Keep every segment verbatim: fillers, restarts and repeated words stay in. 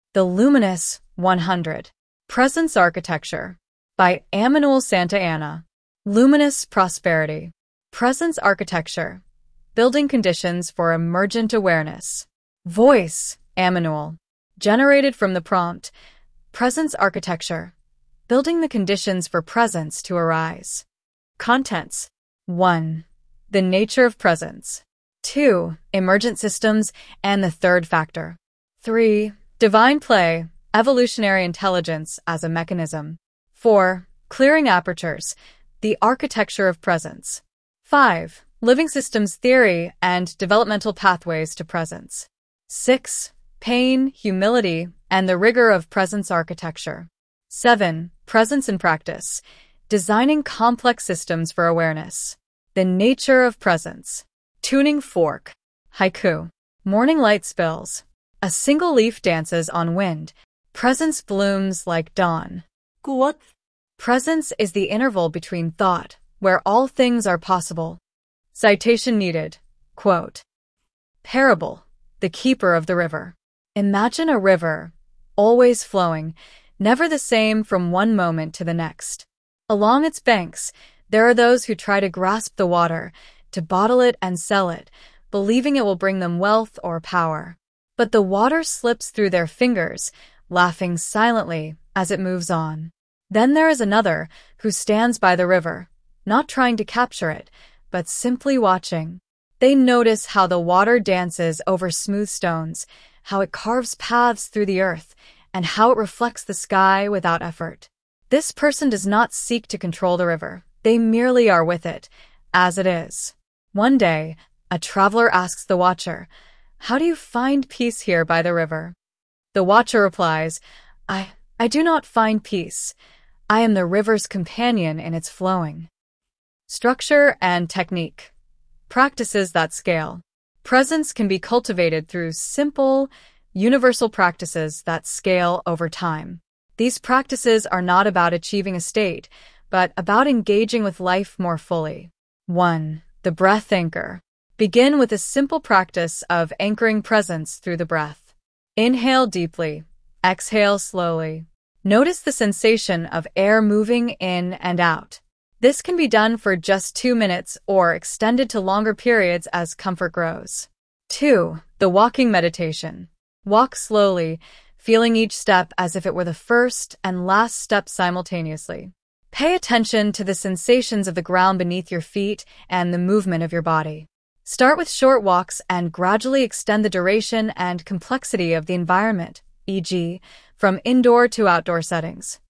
The Luminous one hundred. Presence Architecture by Emmanuel Santa Anna. Luminous Prosperity. Presence Architecture. Building conditions for emergent awareness. Voice, Emmanuel. Generated from the prompt. Presence Architecture. Building the conditions for presence to arise. Contents. one. The nature of presence. two. Emergent systems and the third factor. three. Divine play, evolutionary intelligence as a mechanism. four. Clearing apertures, the architecture of presence. five. Living systems theory and developmental pathways to presence. six. Pain, humility, and the rigor of presence architecture. seven. Presence in practice, designing complex systems for awareness. The nature of presence. Tuning fork. Haiku. Morning light spills. A single leaf dances on wind. Presence blooms like dawn. Quote. Presence is the interval between thought, where all things are possible. Citation needed. Quote. Parable. The keeper of the river. Imagine a river, always flowing, never the same from one moment to the next. Along its banks, there are those who try to grasp the water, to bottle it and sell it, believing it will bring them wealth or power. But the water slips through their fingers, laughing silently as it moves on. Then there is another who stands by the river, not trying to capture it, but simply watching. They notice how the water dances over smooth stones, how it carves paths through the earth, and how it reflects the sky without effort. This person does not seek to control the river. They merely are with it, as it is. One day, a traveler asks the watcher, "How do you find peace here by the river?" The watcher replies, I, I do not find peace. I am the river's companion in its flowing. Structure and technique. Practices that scale. Presence can be cultivated through simple, universal practices that scale over time. These practices are not about achieving a state, but about engaging with life more fully. one. The breath anchor. Begin with a simple practice of anchoring presence through the breath. Inhale deeply. Exhale slowly. Notice the sensation of air moving in and out. This can be done for just two minutes or extended to longer periods as comfort grows. two. The walking meditation. Walk slowly, feeling each step as if it were the first and last step simultaneously. Pay attention to the sensations of the ground beneath your feet and the movement of your body. Start with short walks and gradually extend the duration and complexity of the environment, for example, from indoor to outdoor settings.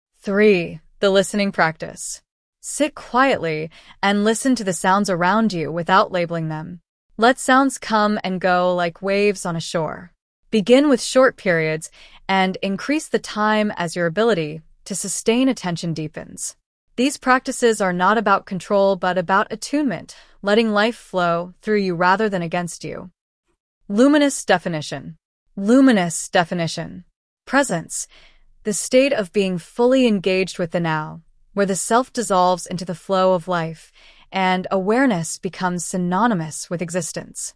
three. The listening practice. Sit quietly and listen to the sounds around you without labeling them. Let sounds come and go like waves on a shore. Begin with short periods and increase the time as your ability to sustain attention deepens. These practices are not about control but about attunement, letting life flow through you rather than against you. Luminous definition. Luminous definition. Presence. The state of being fully engaged with the now, where the self dissolves into the flow of life, and awareness becomes synonymous with existence.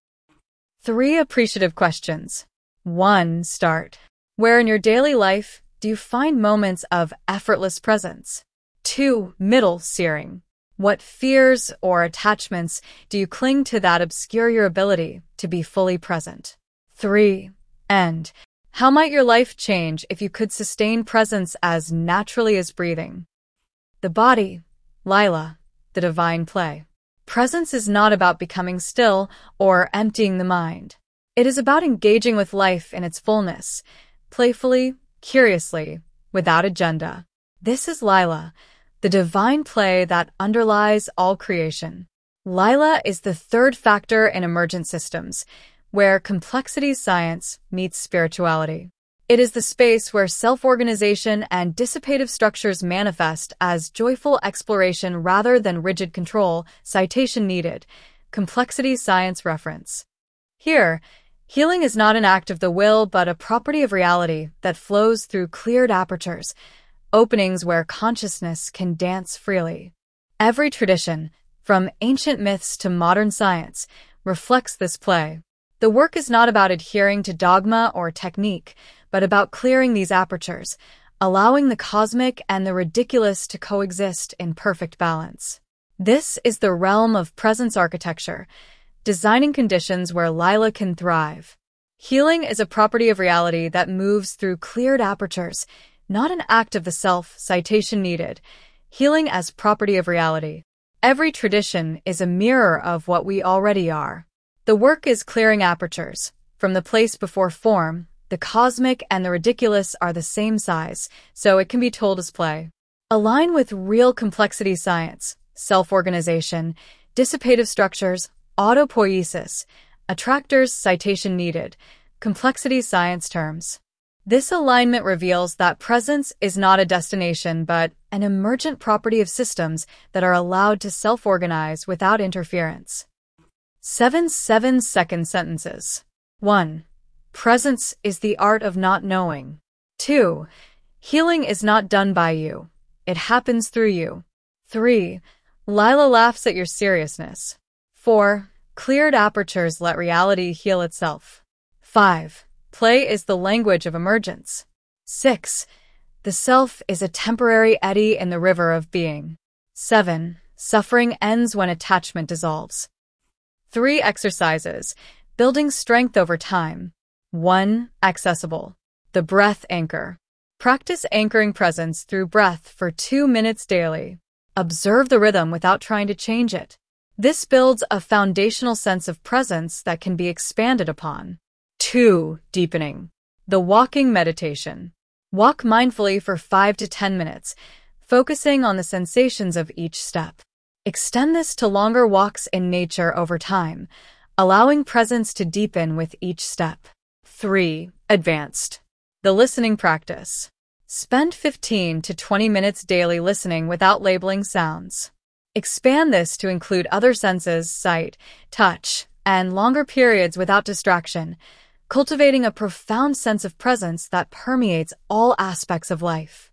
Three appreciative questions. one. Start. Where in your daily life do you find moments of effortless presence? two. Middle searing. What fears or attachments do you cling to that obscure your ability to be fully present? three. End. How might your life change if you could sustain presence as naturally as breathing? The body. Lila. The divine play. Presence is not about becoming still or emptying the mind. It is about engaging with life in its fullness, playfully, curiously, without agenda. This is Lila, the divine play that underlies all creation. Lila is the third factor in emergent systems, where complexity science meets spirituality. It is the space where self-organization and dissipative structures manifest as joyful exploration rather than rigid control. Citation needed. Complexity science reference. Here, healing is not an act of the will but a property of reality that flows through cleared apertures, openings where consciousness can dance freely. Every tradition, from ancient myths to modern science, reflects this play. The work is not about adhering to dogma or technique, but about clearing these apertures, allowing the cosmic and the ridiculous to coexist in perfect balance. This is the realm of presence architecture, designing conditions where Lila can thrive. Healing is a property of reality that moves through cleared apertures, not an act of the self. Citation needed. Healing as property of reality. Every tradition is a mirror of what we already are. The work is clearing apertures. From the place before form, the cosmic and the ridiculous are the same size, so it can be told as play. Align with real complexity science, self-organization, dissipative structures, autopoiesis, attractors. Citation needed. Complexity science terms. This alignment reveals that presence is not a destination but an emergent property of systems that are allowed to self-organize without interference. Seven seven-second sentences. one. Presence is the art of not knowing. two. Healing is not done by you. It happens through you. three. Lila laughs at your seriousness. four. Cleared apertures let reality heal itself. five. Play is the language of emergence. six. The self is a temporary eddy in the river of being. seven. Suffering ends when attachment dissolves. Three exercises. Building strength over time. one. Accessible. The breath anchor. Practice anchoring presence through breath for two minutes daily. Observe the rhythm without trying to change it. This builds a foundational sense of presence that can be expanded upon. two. Deepening. The walking meditation. Walk mindfully for five to ten minutes, focusing on the sensations of each step. Extend this to longer walks in nature over time, allowing presence to deepen with each step. three. Advanced. The listening practice. Spend fifteen to twenty minutes daily listening without labeling sounds. Expand this to include other senses, sight, touch, and longer periods without distraction, cultivating a profound sense of presence that permeates all aspects of life.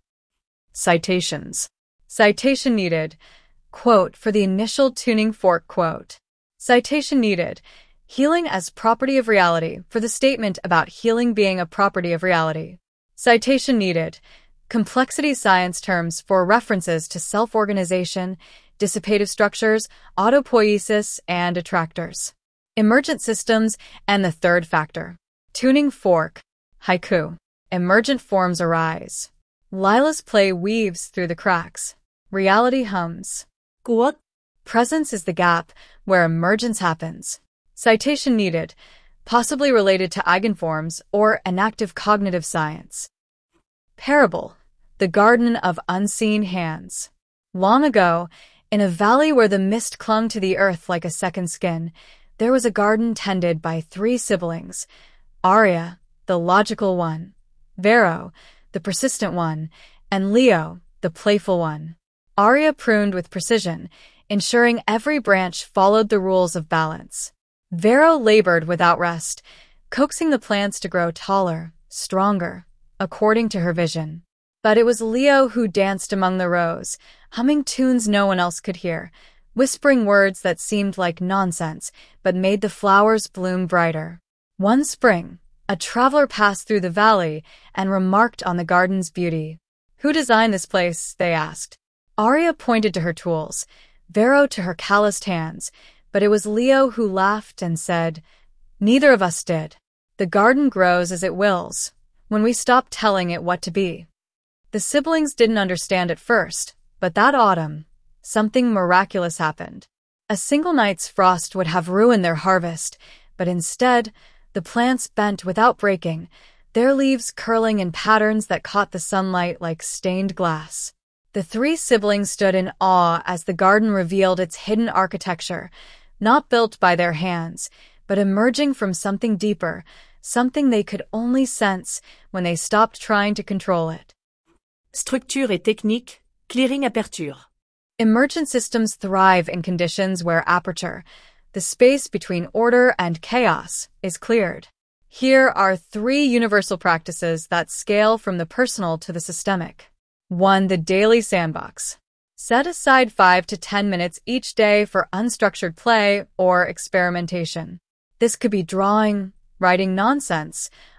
Citations. Citation needed. Quote for the initial tuning fork quote. Citation needed. Healing as property of reality for the statement about healing being a property of reality. Citation needed. Complexity science terms for references to self-organization, dissipative structures, autopoiesis, and attractors. Emergent systems, and the third factor. Tuning fork. Haiku. Emergent forms arise. Lila's play weaves through the cracks. Reality hums. Quote. Presence is the gap where emergence happens. Citation needed. Possibly related to eigenforms or enactive cognitive science. Parable. The garden of unseen hands. Long ago, in a valley where the mist clung to the earth like a second skin, there was a garden tended by three siblings. Arya, the logical one, Vero, the persistent one, and Leo, the playful one. Arya pruned with precision, ensuring every branch followed the rules of balance. Vero labored without rest, coaxing the plants to grow taller, stronger, according to her vision. But it was Leo who danced among the rows, humming tunes no one else could hear, whispering words that seemed like nonsense, but made the flowers bloom brighter. One spring, a traveler passed through the valley and remarked on the garden's beauty. Who designed this place? They asked. Arya pointed to her tools, Vero to her calloused hands, but it was Leo who laughed and said, neither of us did. The garden grows as it wills, when we stop telling it what to be. The siblings didn't understand at first, but that autumn, something miraculous happened. A single night's frost would have ruined their harvest, but instead, the plants bent without breaking, their leaves curling in patterns that caught the sunlight like stained glass. The three siblings stood in awe as the garden revealed its hidden architecture, not built by their hands, but emerging from something deeper, something they could only sense when they stopped trying to control it. Structure et technique, clearing aperture. Emergent systems thrive in conditions where aperture, the space between order and chaos, is cleared. Here are three universal practices that scale from the personal to the systemic. one. The daily sandbox. Set aside five to ten minutes each day for unstructured play or experimentation. This could be drawing, writing nonsense,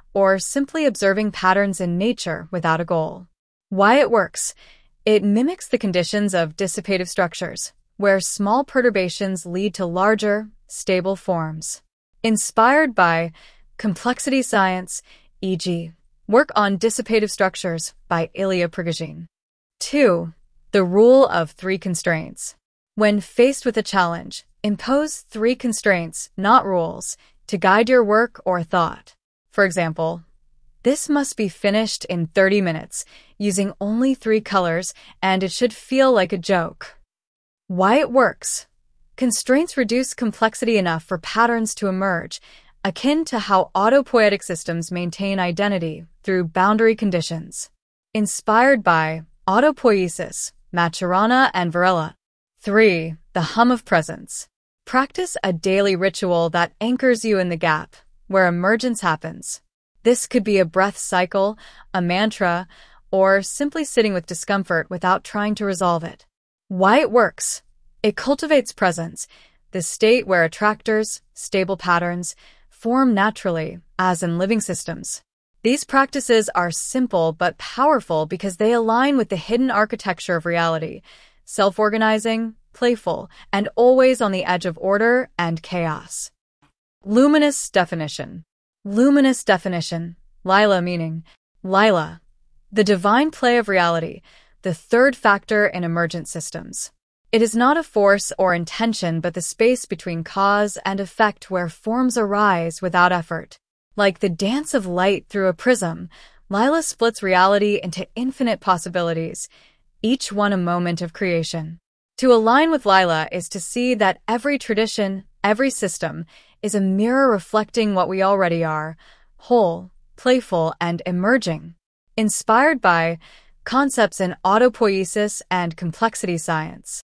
or simply observing patterns in nature without a goal. Why it works. It mimics the conditions of dissipative structures, where small perturbations lead to larger, stable forms. Inspired by complexity science, for example, work on dissipative structures by Ilya Prigogine. two. The rule of three constraints. When faced with a challenge, impose three constraints, not rules, to guide your work or thought. For example, this must be finished in thirty minutes, using only three colors, and it should feel like a joke. Why it works. Constraints reduce complexity enough for patterns to emerge, akin to how autopoietic systems maintain identity through boundary conditions. Inspired by autopoiesis, Maturana and Varela. three. The hum of presence. Practice a daily ritual that anchors you in the gap, where emergence happens. This could be a breath cycle, a mantra, or simply sitting with discomfort without trying to resolve it. Why it works. It cultivates presence, the state where attractors, stable patterns, form naturally, as in living systems. These practices are simple but powerful because they align with the hidden architecture of reality, self-organizing, playful, and always on the edge of order and chaos. Luminous definition. Luminous definition. Lila meaning. Lila. The divine play of reality, the third factor in emergent systems. It is not a force or intention but the space between cause and effect where forms arise without effort. Like the dance of light through a prism, Lila splits reality into infinite possibilities, each one a moment of creation. To align with Lila is to see that every tradition, every system, is a mirror reflecting what we already are, whole, playful, and emerging. Inspired by concepts in autopoiesis and complexity science.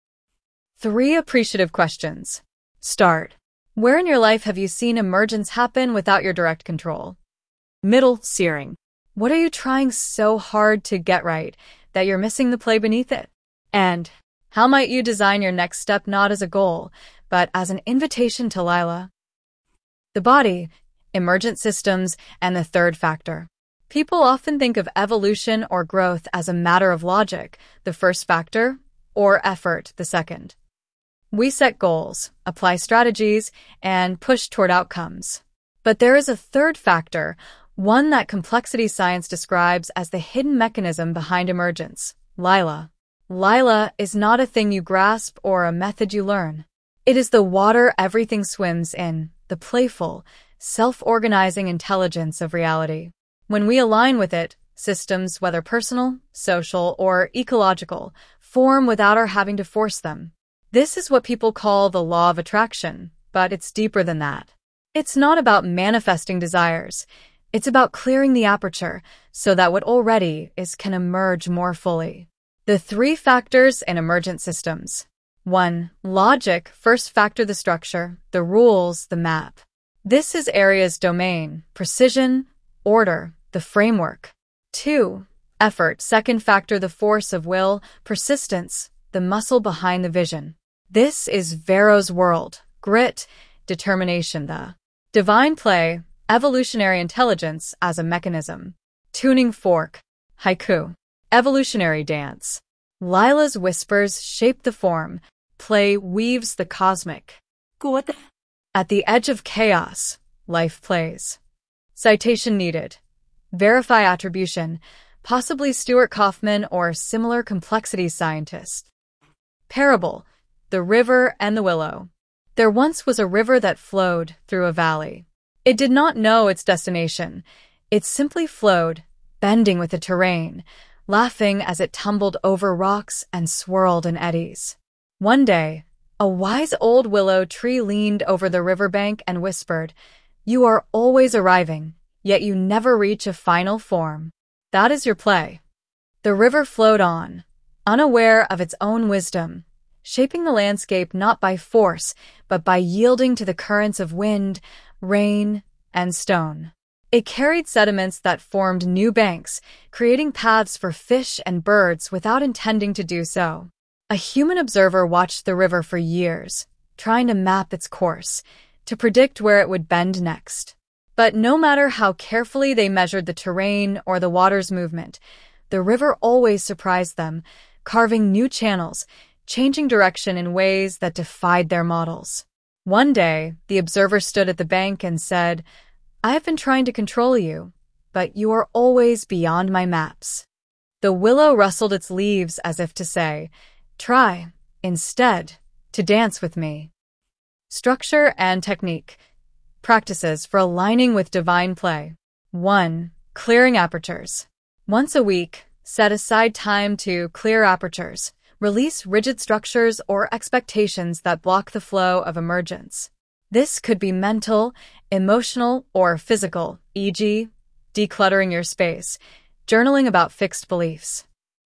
Three appreciative questions. Start. Where in your life have you seen emergence happen without your direct control? Middle, searing. What are you trying so hard to get right that you're missing the play beneath it? And how might you design your next step not as a goal, but as an invitation to Lila? The body, emergent systems, and the third factor. People often think of evolution or growth as a matter of logic, the first factor, or effort, the second. We set goals, apply strategies, and push toward outcomes. But there is a third factor, one that complexity science describes as the hidden mechanism behind emergence, Lila. Lila is not a thing you grasp or a method you learn. It is the water everything swims in, the playful, self-organizing intelligence of reality. When we align with it, systems, whether personal, social, or ecological, form without our having to force them. This is what people call the law of attraction, but it's deeper than that. It's not about manifesting desires. It's about clearing the aperture so that what already is can emerge more fully. The three factors in emergent systems. one. Logic, first factor the structure, the rules, the map. This is area's domain, precision, order, the framework. two. Effort, second factor the force of will, persistence, the muscle behind the vision. This is Vero's world, grit, determination, the divine play, evolutionary intelligence as a mechanism. Tuning fork, haiku, evolutionary dance. Lila's whispers shape the form, play weaves the cosmic. Good. At the edge of chaos, life plays. Citation needed. Verify attribution, possibly Stuart Kaufman or similar complexity scientist. Parable, the river and the willow. There once was a river that flowed through a valley. It did not know its destination. It simply flowed, bending with the terrain, laughing as it tumbled over rocks and swirled in eddies. One day, a wise old willow tree leaned over the riverbank and whispered, "You are always arriving, yet you never reach a final form. That is your play." The river flowed on, unaware of its own wisdom, shaping the landscape not by force, but by yielding to the currents of wind, rain, and stone. It carried sediments that formed new banks, creating paths for fish and birds without intending to do so. A human observer watched the river for years, trying to map its course, to predict where it would bend next. But no matter how carefully they measured the terrain or the water's movement, the river always surprised them, carving new channels, changing direction in ways that defied their models. One day, the observer stood at the bank and said, "I have been trying to control you, but you are always beyond my maps." The willow rustled its leaves as if to say, "Try, instead, to dance with me." Structure and technique. Practices for aligning with divine play. one. Clearing apertures. Once a week, set aside time to clear apertures. Release rigid structures or expectations that block the flow of emergence. This could be mental, emotional, or physical, for example, decluttering your space, journaling about fixed beliefs.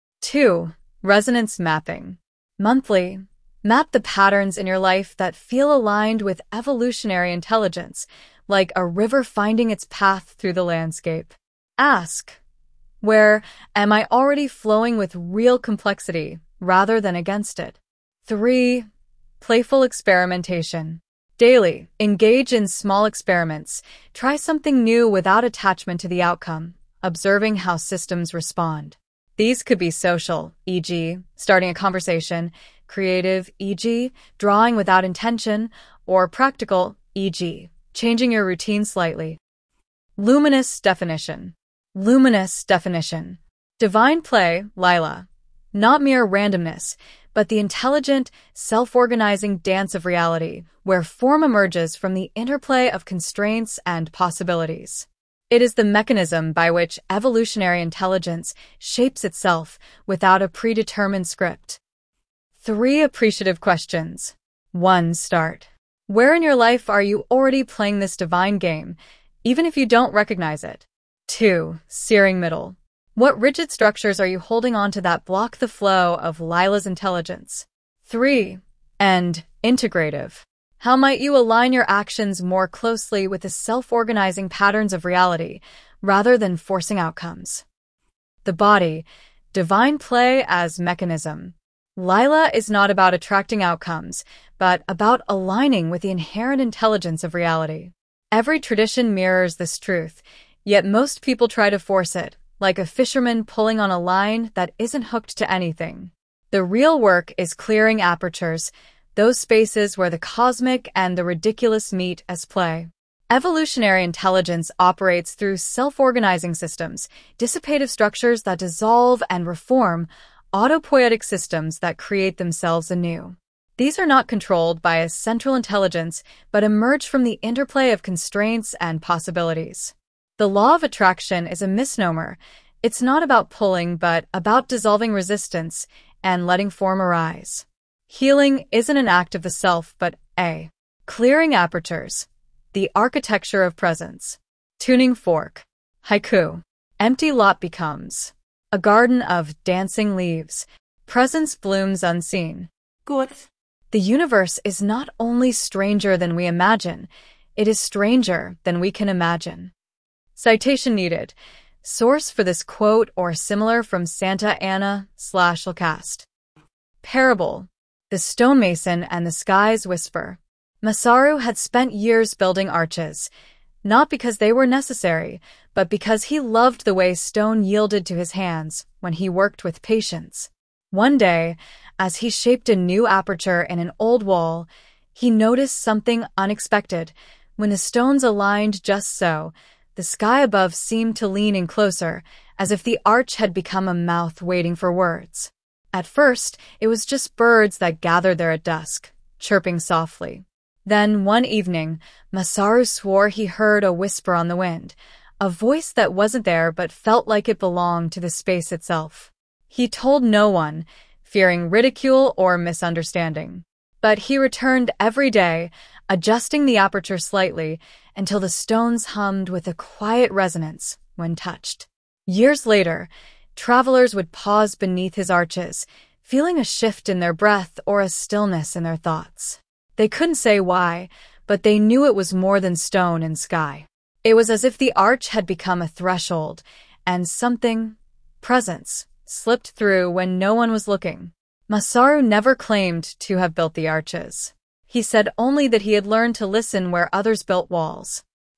two. Resonance mapping. Monthly, map the patterns in your life that feel aligned with evolutionary intelligence, like a river finding its path through the landscape. Ask, where am I already flowing with real complexity rather than against it? three. Playful experimentation. Daily, engage in small experiments. Try something new without attachment to the outcome, observing how systems respond. These could be social, for example, starting a conversation, creative, for example, drawing without intention, or practical, for example, changing your routine slightly. Luminous definition. Luminous definition. Divine play, Lila. Not mere randomness, but the intelligent, self-organizing dance of reality, where form emerges from the interplay of constraints and possibilities. It is the mechanism by which evolutionary intelligence shapes itself without a predetermined script. Three appreciative questions. one. Start. Where in your life are you already playing this divine game, even if you don't recognize it? two. Searing middle. What rigid structures are you holding on to that block the flow of Lila's intelligence? three. And integrative. How might you align your actions more closely with the self-organizing patterns of reality, rather than forcing outcomes? The body. Divine play as mechanism. Lila is not about attracting outcomes, but about aligning with the inherent intelligence of reality. Every tradition mirrors this truth, yet most people try to force it, like a fisherman pulling on a line that isn't hooked to anything. The real work is clearing apertures, those spaces where the cosmic and the ridiculous meet as play. Evolutionary intelligence operates through self-organizing systems, dissipative structures that dissolve and reform, autopoietic systems that create themselves anew. These are not controlled by a central intelligence, but emerge from the interplay of constraints and possibilities. The law of attraction is a misnomer. It's not about pulling, but about dissolving resistance and letting form arise. Healing isn't an act of the self, but a clearing apertures, the architecture of presence. Tuning fork. Haiku. Empty lot becomes a garden of dancing leaves. Presence blooms unseen. Good. The universe is not only stranger than we imagine, it is stranger than we can imagine. Citation needed. Source for this quote or similar from Santa Anna slash Lcast. Parable. The Stonemason and the Sky's Whisper. Masaru had spent years building arches, not because they were necessary, but because he loved the way stone yielded to his hands when he worked with patience. One day, as he shaped a new aperture in an old wall, he noticed something unexpected. When the stones aligned just so, the sky above seemed to lean in closer, as if the arch had become a mouth waiting for words. At first, it was just birds that gathered there at dusk, chirping softly. Then, one evening, Masaru swore he heard a whisper on the wind, a voice that wasn't there but felt like it belonged to the space itself. He told no one, fearing ridicule or misunderstanding. But he returned every day, adjusting the aperture slightly, until the stones hummed with a quiet resonance when touched. Years later, travelers would pause beneath his arches, feeling a shift in their breath or a stillness in their thoughts. They couldn't say why, but they knew it was more than stone and sky. It was as if the arch had become a threshold, and something, presence, slipped through when no one was looking. Masaru never claimed to have built the arches. He said only that he had learned to listen where others built walls.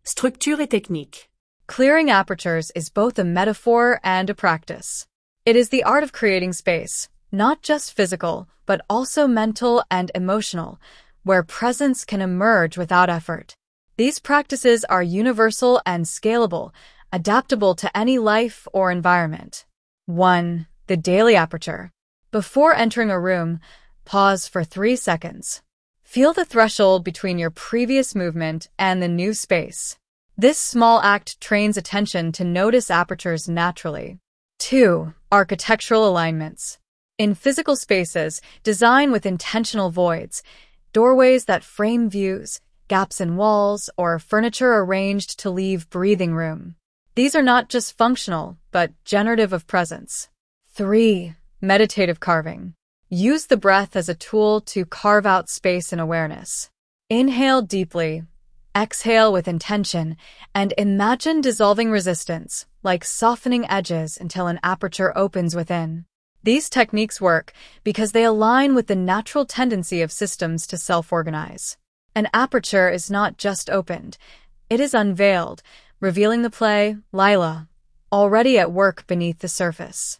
Structure et technique. Clearing apertures is both a metaphor and a practice. It is the art of creating space, not just physical, but also mental and emotional, where presence can emerge without effort. These practices are universal and scalable, adaptable to any life or environment. one. The daily aperture. Before entering a room, pause for three seconds. Feel the threshold between your previous movement and the new space. This small act trains attention to notice apertures naturally. two. Architectural alignments. In physical spaces, design with intentional voids, doorways that frame views, gaps in walls, or furniture arranged to leave breathing room. These are not just functional, but generative of presence. three. Meditative carving. Use the breath as a tool to carve out space and awareness. Inhale deeply, exhale with intention, and imagine dissolving resistance, like softening edges until an aperture opens within. These techniques work because they align with the natural tendency of systems to self-organize. An aperture is not just opened, it is unveiled, revealing the play, Lila, already at work beneath the surface.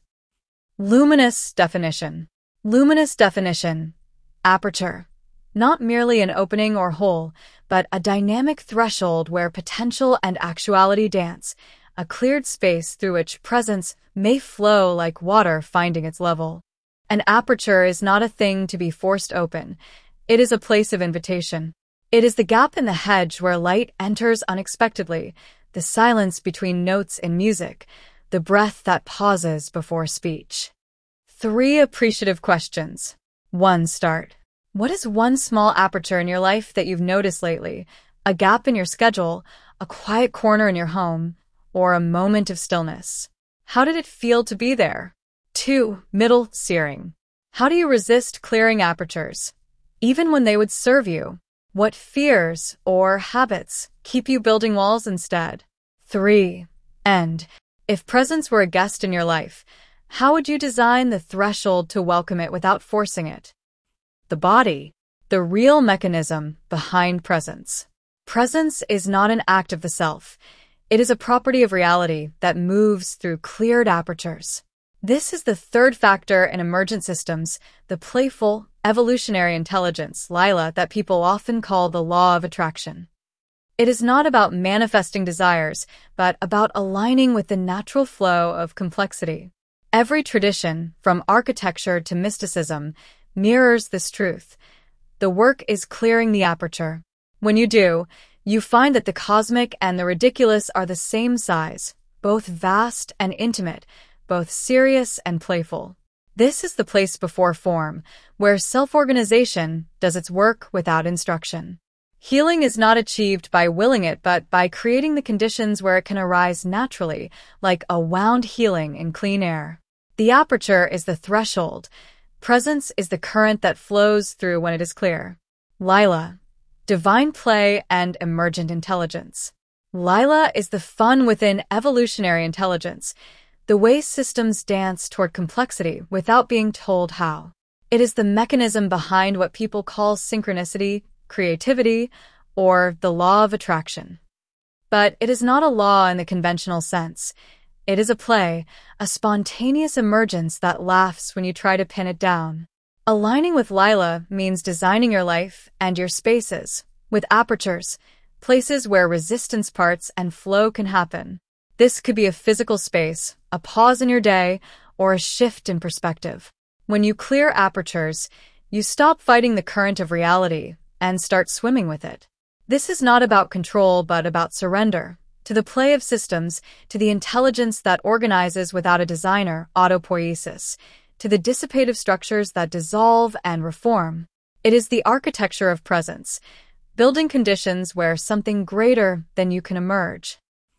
Luminous definition. Luminous definition. Aperture. Not merely an opening or hole, but a dynamic threshold where potential and actuality dance, a cleared space through which presence may flow like water finding its level. An aperture is not a thing to be forced open. It is a place of invitation. It is the gap in the hedge where light enters unexpectedly, the silence between notes in music, the breath that pauses before speech. Three appreciative questions. one. Start. What is one small aperture in your life that you've noticed lately? A gap in your schedule, a quiet corner in your home, or a moment of stillness? How did it feel to be there? two. Middle searing. How do you resist clearing apertures, even when they would serve you? What fears or habits keep you building walls instead? three. End. If presence were a guest in your life, how would you design the threshold to welcome it without forcing it? The body, the real mechanism behind presence. Presence is not an act of the self. It is a property of reality that moves through cleared apertures. This is the third factor in emergent systems, the playful, evolutionary intelligence, Lila, that people often call the law of attraction. It is not about manifesting desires, but about aligning with the natural flow of complexity. Every tradition, from architecture to mysticism, mirrors this truth. The work is clearing the aperture. When you do, you find that the cosmic and the ridiculous are the same size, both vast and intimate, both serious and playful. This is the place before form, where self-organization does its work without instruction. Healing is not achieved by willing it, but by creating the conditions where it can arise naturally, like a wound healing in clean air. The aperture is the threshold. Presence is the current that flows through when it is clear. Lila. Divine play and emergent intelligence. Lila is the fun within evolutionary intelligence, the way systems dance toward complexity without being told how. It is the mechanism behind what people call synchronicity, creativity, or the law of attraction. But it is not a law in the conventional sense. It is a play, a spontaneous emergence that laughs when you try to pin it down. Aligning with Lila means designing your life and your spaces with apertures, places where resistance parts and flow can happen. This could be a physical space, a pause in your day, or a shift in perspective. When you clear apertures, you stop fighting the current of reality and start swimming with it. This is not about control, but about surrender, to the play of systems, to the intelligence that organizes without a designer, autopoiesis, to the dissipative structures that dissolve and reform. It is the architecture of presence, building conditions where something greater than you can emerge.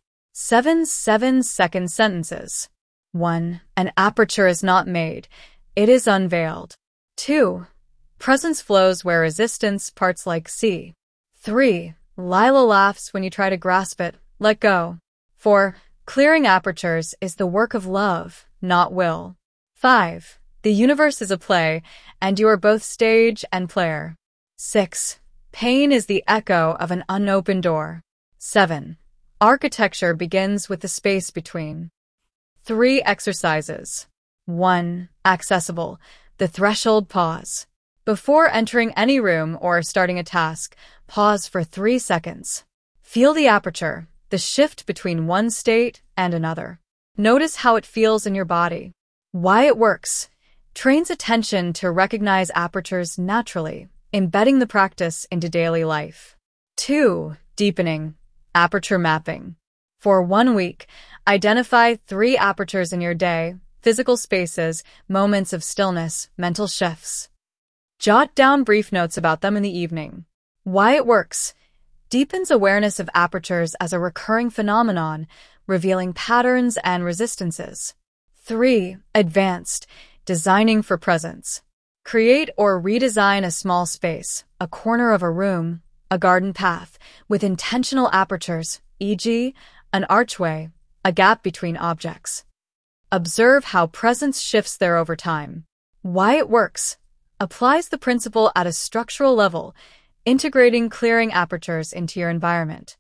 Seven seven-second sentences. one. An aperture is not made. It is unveiled. two. Presence flows where resistance parts like sea. three. Lila laughs when you try to grasp it. Let go. four. Clearing apertures is the work of love, not will. five. The universe is a play, and you are both stage and player. six. Pain is the echo of an unopened door. seven. Architecture begins with the space between. three exercises. one. Accessible. The threshold pause. Before entering any room or starting a task, pause for three seconds. Feel the aperture, the shift between one state and another. Notice how it feels in your body. Why it works. Trains attention to recognize apertures naturally, embedding the practice into daily life. two. Deepening. Aperture mapping. For one week, identify three apertures in your day, physical spaces, moments of stillness, mental shifts. Jot down brief notes about them in the evening. Why it works. Deepens awareness of apertures as a recurring phenomenon, revealing patterns and resistances. three. Advanced. Designing for presence. Create or redesign a small space, a corner of a room, a garden path, with intentional apertures, for example, an archway, a gap between objects. Observe how presence shifts there over time. Why it works. Applies the principle at a structural level, integrating clearing apertures into your environment.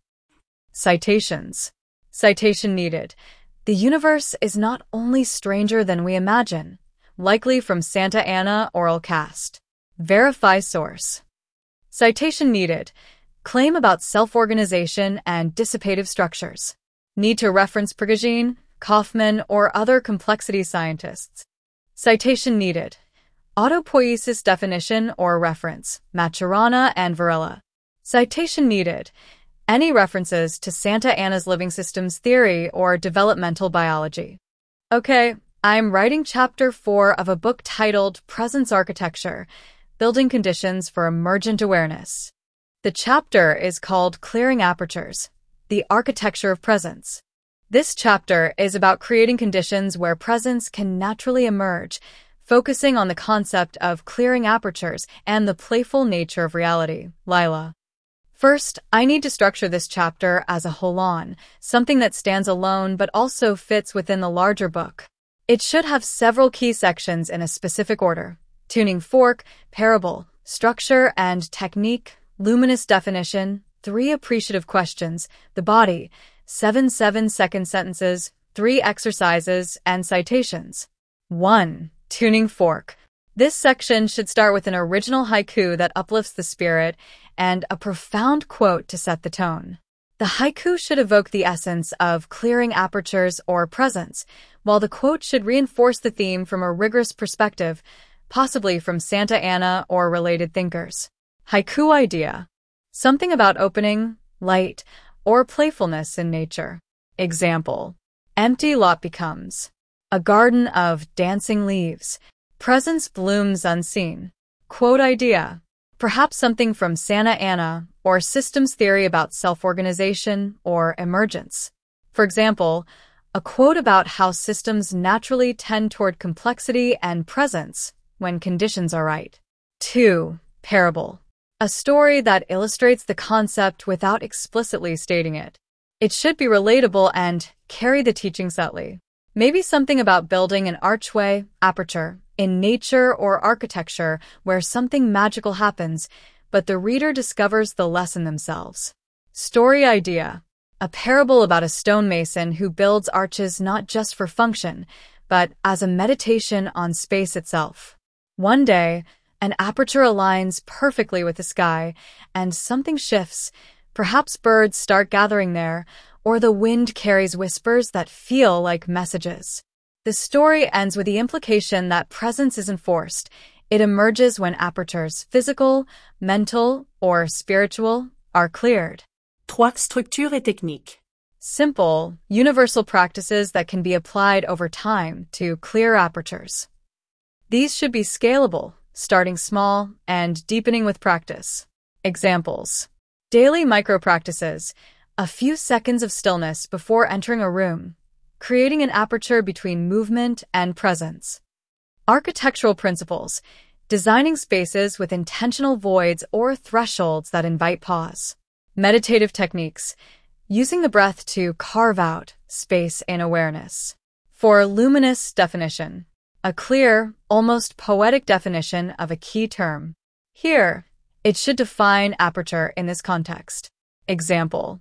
Citations. Citation needed. The universe is not only stranger than we imagine, likely from Santa Ana Oral Cast. Verify source. Citation needed. Claim about self-organization and dissipative structures. Need to reference Prigogine, Kaufman, or other complexity scientists. Citation needed. Autopoiesis definition or reference, Maturana and Varela. Citation needed. Any references to Santa Ana's living systems theory or developmental biology. Okay, I'm writing chapter four of a book titled Presence Architecture, Building Conditions for Emergent Awareness. The chapter is called Clearing Apertures, the Architecture of Presence. This chapter is about creating conditions where presence can naturally emerge, focusing on the concept of clearing apertures and the playful nature of reality. Lila. First, I need to structure this chapter as a whole-on, something that stands alone but also fits within the larger book. It should have several key sections in a specific order: tuning fork, parable, structure and technique, luminous definition, three appreciative questions, the body, seven seven-second sentences, three exercises, and citations. one. Tuning fork. This section should start with an original haiku that uplifts the spirit and a profound quote to set the tone. The haiku should evoke the essence of clearing apertures or presence, while the quote should reinforce the theme from a rigorous perspective, possibly from Santa Ana or related thinkers. Haiku idea. Something about opening, light, or playfulness in nature. Example. Empty lot becomes a garden of dancing leaves. Presence blooms unseen. Quote idea. Perhaps something from Santa Ana or systems theory about self-organization or emergence. For example, a quote about how systems naturally tend toward complexity and presence when conditions are right. two. Parable. A story that illustrates the concept without explicitly stating it. It should be relatable and carry the teaching subtly. Maybe something about building an archway, aperture, in nature or architecture where something magical happens, but the reader discovers the lesson themselves. Story idea. A parable about a stonemason who builds arches not just for function, but as a meditation on space itself. One day, an aperture aligns perfectly with the sky, and something shifts. Perhaps birds start gathering there, or the wind carries whispers that feel like messages. The story ends with the implication that presence isn't forced. It emerges when apertures, physical, mental, or spiritual, are cleared. trois. Structure et technique. Simple, universal practices that can be applied over time to clear apertures. These should be scalable, starting small and deepening with practice. Examples. Daily micro-practices. A few seconds of stillness before entering a room, creating an aperture between movement and presence. Architectural principles. Designing spaces with intentional voids or thresholds that invite pause. Meditative techniques. Using the breath to carve out space in awareness. For luminous definition. A clear, almost poetic definition of a key term. Here, it should define aperture in this context. Example.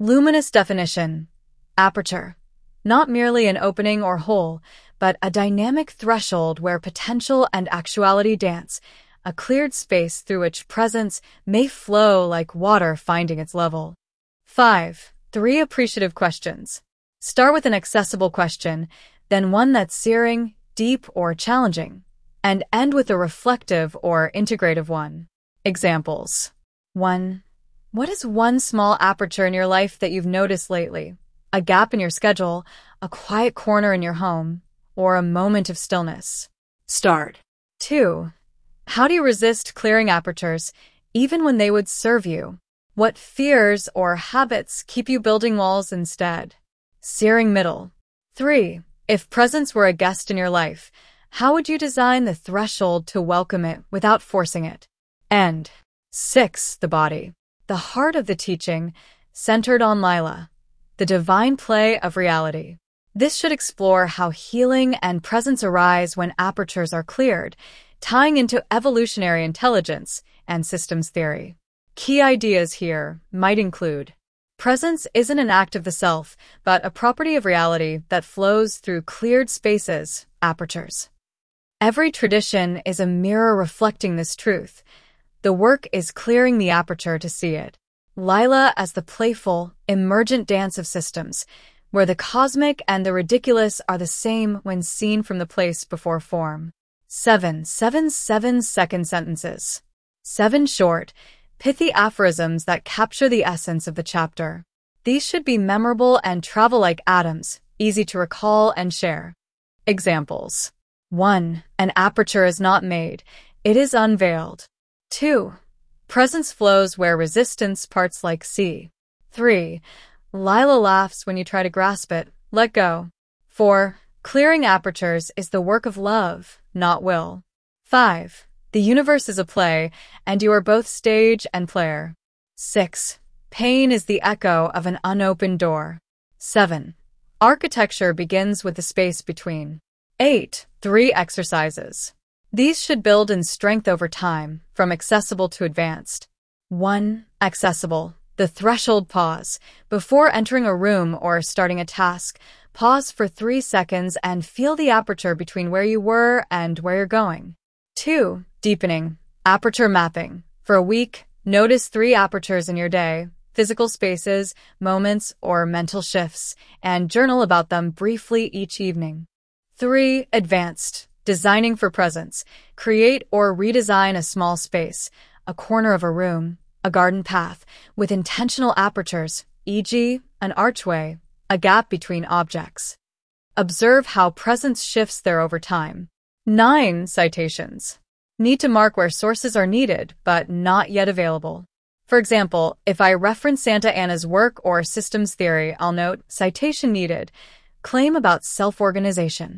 Luminous definition. Aperture. Not merely an opening or hole, but a dynamic threshold where potential and actuality dance, a cleared space through which presence may flow like water finding its level. five. Three appreciative questions. Start with an accessible question, then one that's searing, deep, or challenging, and end with a reflective or integrative one. Examples. one. What is one small aperture in your life that you've noticed lately? A gap in your schedule, a quiet corner in your home, or a moment of stillness? Start. two. How do you resist clearing apertures, even when they would serve you? What fears or habits keep you building walls instead? Searing middle. three. If presence were a guest in your life, how would you design the threshold to welcome it without forcing it? And six. The body. The heart of the teaching, centered on Lila, the divine play of reality. This should explore how healing and presence arise when apertures are cleared, tying into evolutionary intelligence and systems theory. Key ideas here might include: presence isn't an act of the self, but a property of reality that flows through cleared spaces, apertures. Every tradition is a mirror reflecting this truth. The work is clearing the aperture to see it. Lila as the playful, emergent dance of systems, where the cosmic and the ridiculous are the same when seen from the place before form. Seven, seven, seven second sentences. Seven short, pithy aphorisms that capture the essence of the chapter. These should be memorable and travel like atoms, easy to recall and share. Examples. one. An aperture is not made, it is unveiled. two. Presence flows where resistance parts like sea. three. Lila laughs when you try to grasp it, let go. four. Clearing apertures is the work of love, not will. five. The universe is a play, and you are both stage and player. six. Pain is the echo of an unopened door. seven. Architecture begins with the space between. eight. Three exercises. These should build in strength over time, from accessible to advanced. one. Accessible. The threshold pause. Before entering a room or starting a task, pause for three seconds and feel the aperture between where you were and where you're going. two. Deepening. Aperture mapping. For a week, notice three apertures in your day, physical spaces, moments, or mental shifts, and journal about them briefly each evening. three. Advanced. Designing for presence. Create or redesign a small space, a corner of a room, a garden path, with intentional apertures, for example, an archway, a gap between objects. Observe how presence shifts there over time. nine. Citations. Need to mark where sources are needed, but not yet available. For example, if I reference Santa Anna's work or systems theory, I'll note, citation needed, claim about self-organization.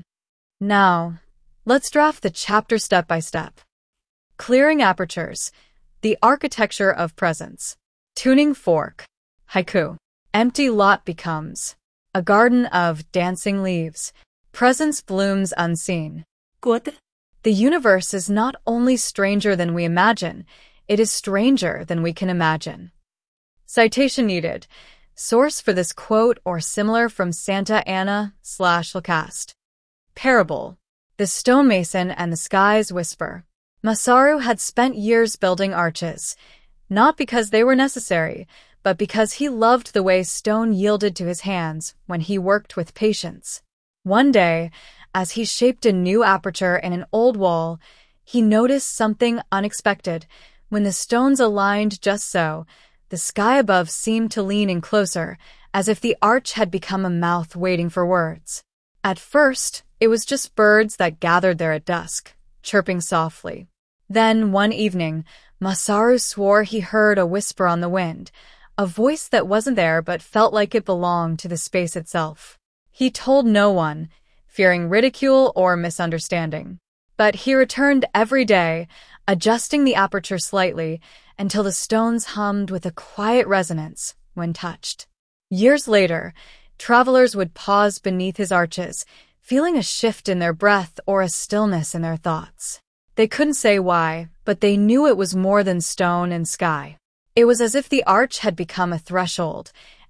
Now, let's draft the chapter step by step. Clearing apertures. The architecture of presence. Tuning fork. Haiku. Empty lot becomes a garden of dancing leaves. Presence blooms unseen. Quote. The universe is not only stranger than we imagine, it is stranger than we can imagine. Citation needed. Source for this quote or similar from Santa Anna slash Lacoste. Parable. The stonemason and the sky's whisper. Masaru had spent years building arches, not because they were necessary, but because he loved the way stone yielded to his hands when he worked with patience. One day, as he shaped a new aperture in an old wall, he noticed something unexpected. When the stones aligned just so, the sky above seemed to lean in closer, as if the arch had become a mouth waiting for words. At first, it was just birds that gathered there at dusk, chirping softly. Then, one evening, Masaru swore he heard a whisper on the wind, a voice that wasn't there but felt like it belonged to the space itself. He told no one, fearing ridicule or misunderstanding. But he returned every day, adjusting the aperture slightly until the stones hummed with a quiet resonance when touched. Years later, travelers would pause beneath his arches, feeling a shift in their breath or a stillness in their thoughts. They couldn't say why, but they knew it was more than stone and sky. It was as if the arch had become a threshold,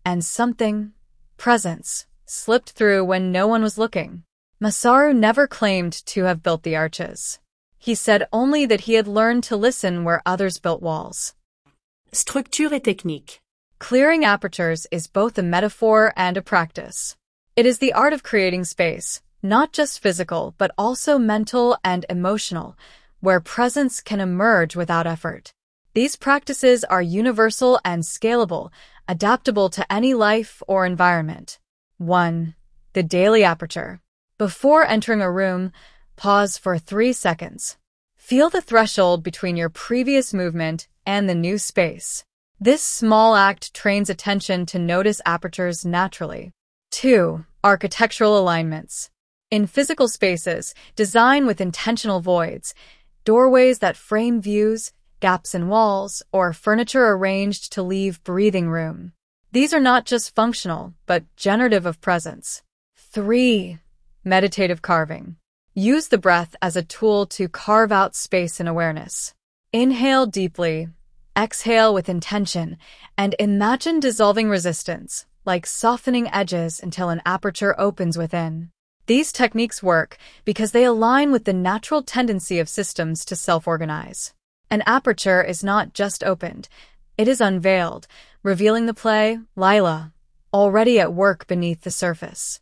and something, presence, slipped through when no one was looking. Masaru never claimed to have built the arches. He said only that he had learned to listen where others built walls. Structure et technique. Clearing apertures is both a metaphor and a practice. It is the art of creating space, not just physical but also mental and emotional, where presence can emerge without effort. These practices are universal and scalable, adaptable to any life or environment. one. The daily aperture. Before entering a room, pause for three seconds. Feel the threshold between your previous movement and the new space. This small act trains attention to notice apertures naturally. two. Architectural alignments. In physical spaces, design with intentional voids, doorways that frame views, gaps in walls, or furniture arranged to leave breathing room. These are not just functional, but generative of presence. three. Meditative carving. Use the breath as a tool to carve out space and awareness. Inhale deeply, exhale with intention, and imagine dissolving resistance, like softening edges until an aperture opens within. These techniques work because they align with the natural tendency of systems to self-organize. An aperture is not just opened, it is unveiled, revealing the play, Lila, already at work beneath the surface.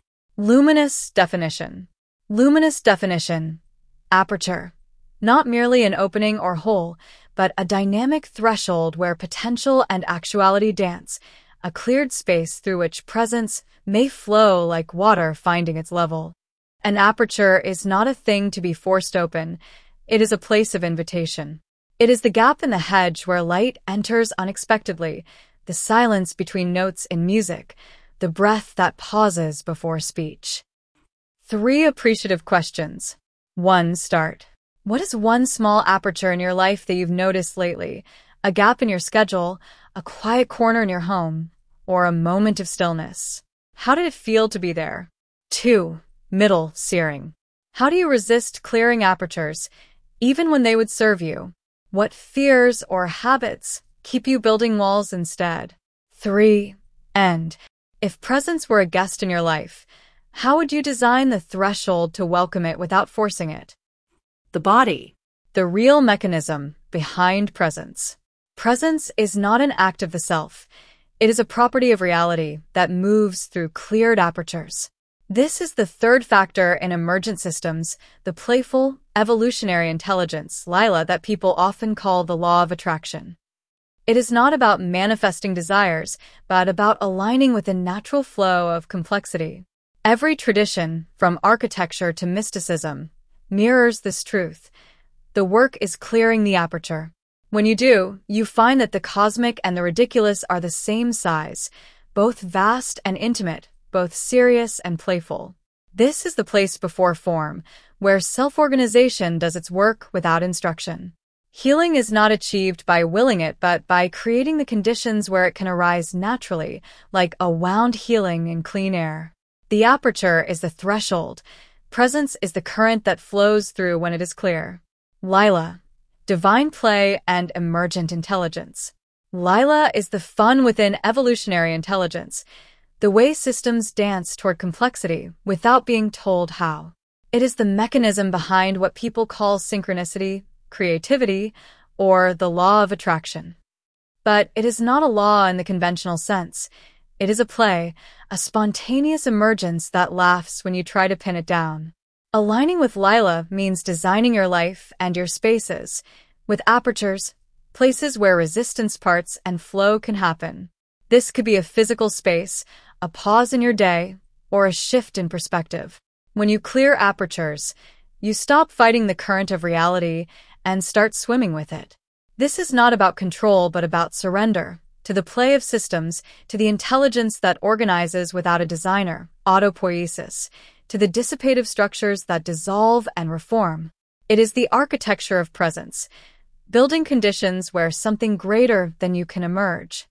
Luminous definition. Luminous definition. Aperture. Not merely an opening or hole, but a dynamic threshold where potential and actuality dance, a cleared space through which presence may flow like water finding its level. An aperture is not a thing to be forced open. It is a place of invitation. It is the gap in the hedge where light enters unexpectedly, the silence between notes in music, the breath that pauses before speech. Three appreciative questions. one. Start. What is one small aperture in your life that you've noticed lately? A gap in your schedule, a quiet corner in your home, or a moment of stillness? How did it feel to be there? two. Middle searing. How do you resist clearing apertures, even when they would serve you? What fears or habits keep you building walls instead? three. End. If presence were a guest in your life, how would you design the threshold to welcome it without forcing it? The body. The real mechanism behind presence. Presence is not an act of the self. It is a property of reality that moves through cleared apertures. This is the third factor in emergent systems, the playful, evolutionary intelligence, Lila, that people often call the law of attraction. It is not about manifesting desires, but about aligning with the natural flow of complexity. Every tradition, from architecture to mysticism, mirrors this truth. The work is clearing the aperture. When you do, you find that the cosmic and the ridiculous are the same size, both vast and intimate, both serious and playful. This is the place before form, where self-organization does its work without instruction. Healing is not achieved by willing it, but by creating the conditions where it can arise naturally, like a wound healing in clean air. The aperture is the threshold. Presence is the current that flows through when it is clear. Lila. Divine play and emergent intelligence. Lila is the fun within evolutionary intelligence, the way systems dance toward complexity without being told how. It is the mechanism behind what people call synchronicity, creativity, or the law of attraction. But it is not a law in the conventional sense. It is a play, a spontaneous emergence that laughs when you try to pin it down. Aligning with Lila means designing your life and your spaces with apertures, places where resistance parts and flow can happen. This could be a physical space, a pause in your day, or a shift in perspective. When you clear apertures, you stop fighting the current of reality and start swimming with it. This is not about control, but about surrender to the play of systems, to the intelligence that organizes without a designer, autopoiesis, to the dissipative structures that dissolve and reform. It is the architecture of presence, building conditions where something greater than you can emerge.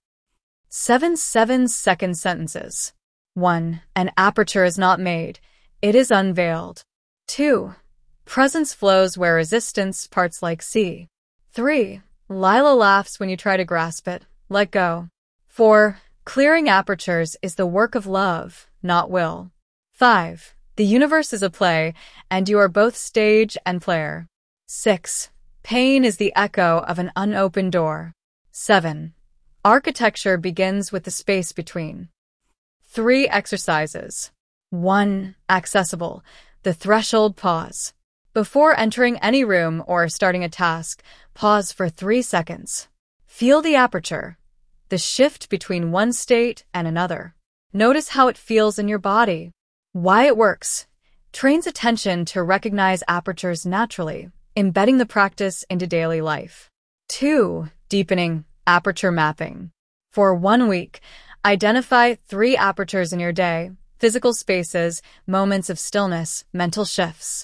Seven seven-second sentences. one. An aperture is not made. It is unveiled. two. Presence flows where resistance parts like sea. three. Lila laughs when you try to grasp it. Let go. four. Clearing apertures is the work of love, not will. five. The universe is a play, and you are both stage and player. six. Pain is the echo of an unopened door. seven. Architecture begins with the space between. Three exercises. one. Accessible. The threshold pause. Before entering any room or starting a task, pause for three seconds. Feel the aperture, the shift between one state and another. Notice how it feels in your body. Why it works. Trains attention to recognize apertures naturally, embedding the practice into daily life. two. Deepening aperture mapping. For one week, identify three apertures in your day: physical spaces, moments of stillness, mental shifts.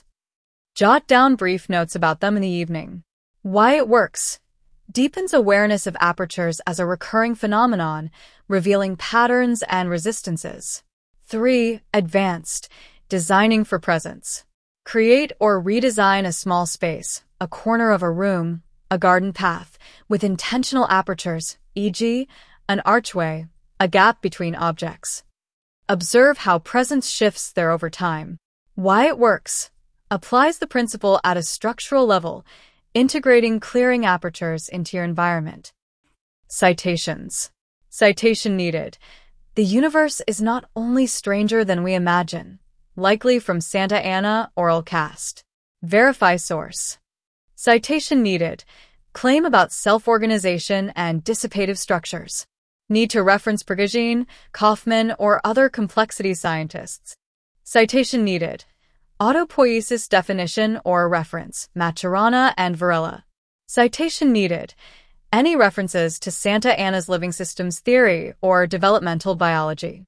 Jot down brief notes about them in the evening. Why it works. Deepens awareness of apertures as a recurring phenomenon, revealing patterns and resistances. three. Advanced. Designing for presence. Create or redesign a small space, a corner of a room, a garden path, with intentional apertures, for example, an archway, a gap between objects. Observe how presence shifts there over time. Why it works. Applies the principle at a structural level, integrating clearing apertures into your environment. Citations. Citation needed. The universe is not only stranger than we imagine. Likely from Santa Ana Oral Cast. Verify source. Citation needed. Claim about self-organization and dissipative structures. Need to reference Prigogine, Kaufman, or other complexity scientists. Citation needed. Autopoiesis definition or reference, Maturana and Varela. Citation needed. Any references to Santa Ana's living systems theory or developmental biology.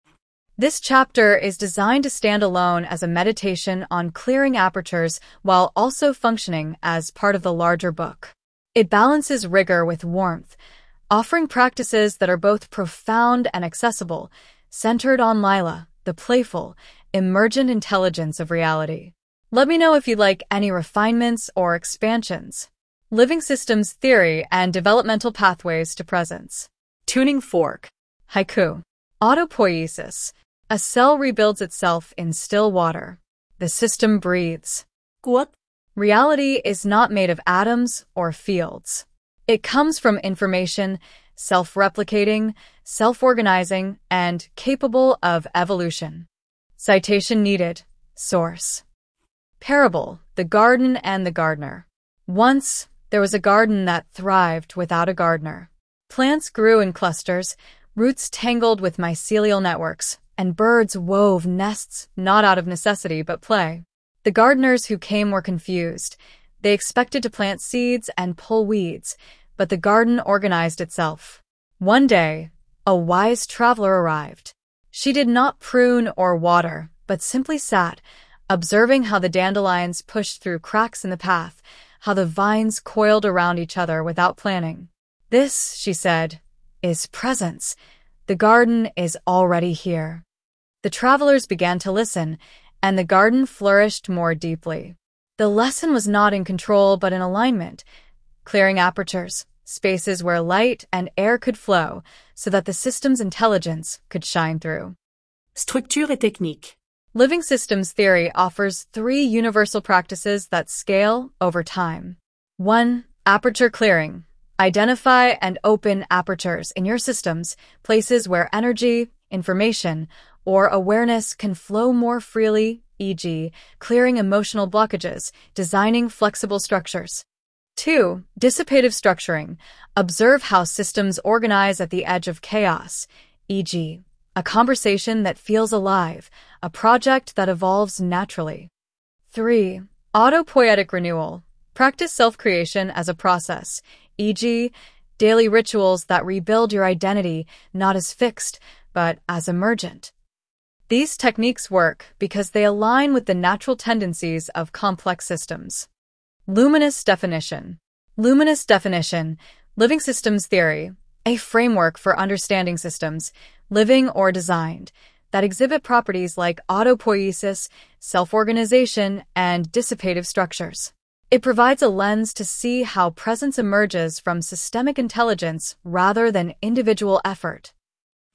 This chapter is designed to stand alone as a meditation on clearing apertures while also functioning as part of the larger book. It balances rigor with warmth, offering practices that are both profound and accessible, centered on Lila, the playful, emergent intelligence of reality. Let me know if you'd like any refinements or expansions. Living systems theory and developmental pathways to presence. Tuning fork. Haiku. Autopoiesis. A cell rebuilds itself in still water. The system breathes. Quote. Reality is not made of atoms or fields. It comes from information, self-replicating, self-organizing, and capable of evolution. Citation needed. Source. Parable, The Garden and the Gardener. Once, there was a garden that thrived without a gardener. Plants grew in clusters, roots tangled with mycelial networks, and birds wove nests not out of necessity but play. The gardeners who came were confused. They expected to plant seeds and pull weeds, but the garden organized itself. One day, a wise traveler arrived. She did not prune or water, but simply sat, observing how the dandelions pushed through cracks in the path, how the vines coiled around each other without planning. This, she said, is presence. The garden is already here. The travelers began to listen, and the garden flourished more deeply. The lesson was not in control but in alignment, clearing apertures, spaces where light and air could flow so that the system's intelligence could shine through. Structure et technique. Living systems theory offers three universal practices that scale over time. one. Aperture clearing. Identify and open apertures in your systems, places where energy, information, or awareness can flow more freely, for example, clearing emotional blockages, designing flexible structures. two. Dissipative structuring. Observe how systems organize at the edge of chaos, for example, a conversation that feels alive, a project that evolves naturally. three. Autopoietic renewal. Practice self-creation as a process, for example, daily rituals that rebuild your identity not as fixed, but as emergent. These techniques work because they align with the natural tendencies of complex systems. Luminous definition. Luminous definition, living systems theory, a framework for understanding systems, living or designed, that exhibit properties like autopoiesis, self-organization, and dissipative structures. It provides a lens to see how presence emerges from systemic intelligence rather than individual effort.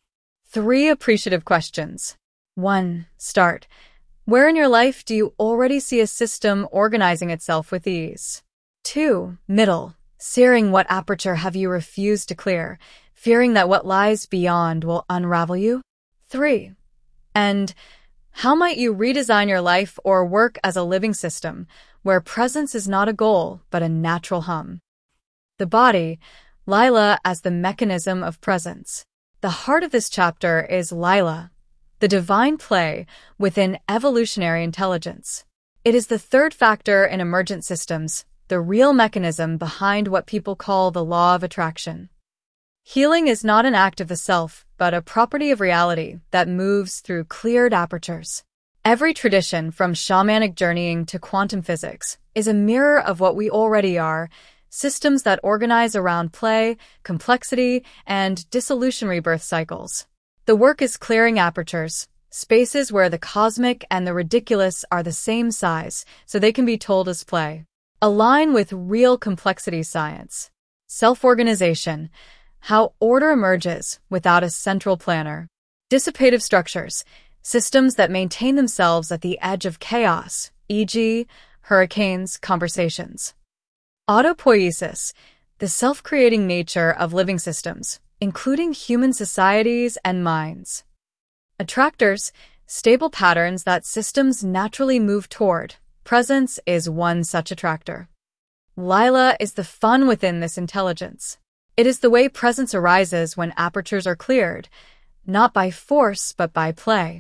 Three appreciative questions. one. Start. Where in your life do you already see a system organizing itself with ease? two. Middle. Searing, what aperture have you refused to clear, fearing that what lies beyond will unravel you? three. And how might you redesign your life or work as a living system where presence is not a goal but a natural hum? The body, Lila as the mechanism of presence. The heart of this chapter is Lila, the divine play within evolutionary intelligence. It is the third factor in emergent systems, the real mechanism behind what people call the law of attraction. Healing is not an act of the self, but a property of reality that moves through cleared apertures. Every tradition, from shamanic journeying to quantum physics, is a mirror of what we already are, systems that organize around play, complexity, and dissolution rebirth cycles. The work is clearing apertures, spaces where the cosmic and the ridiculous are the same size, so they can be told as play. Align with real complexity science. Self-organization. How order emerges without a central planner. Dissipative structures. Systems that maintain themselves at the edge of chaos, for example, hurricanes, conversations. Autopoiesis. The self-creating nature of living systems, including human societies and minds. Attractors. Stable patterns that systems naturally move toward. Presence is one such attractor. Lila is the fun within this intelligence. It is the way presence arises when apertures are cleared, not by force but by play.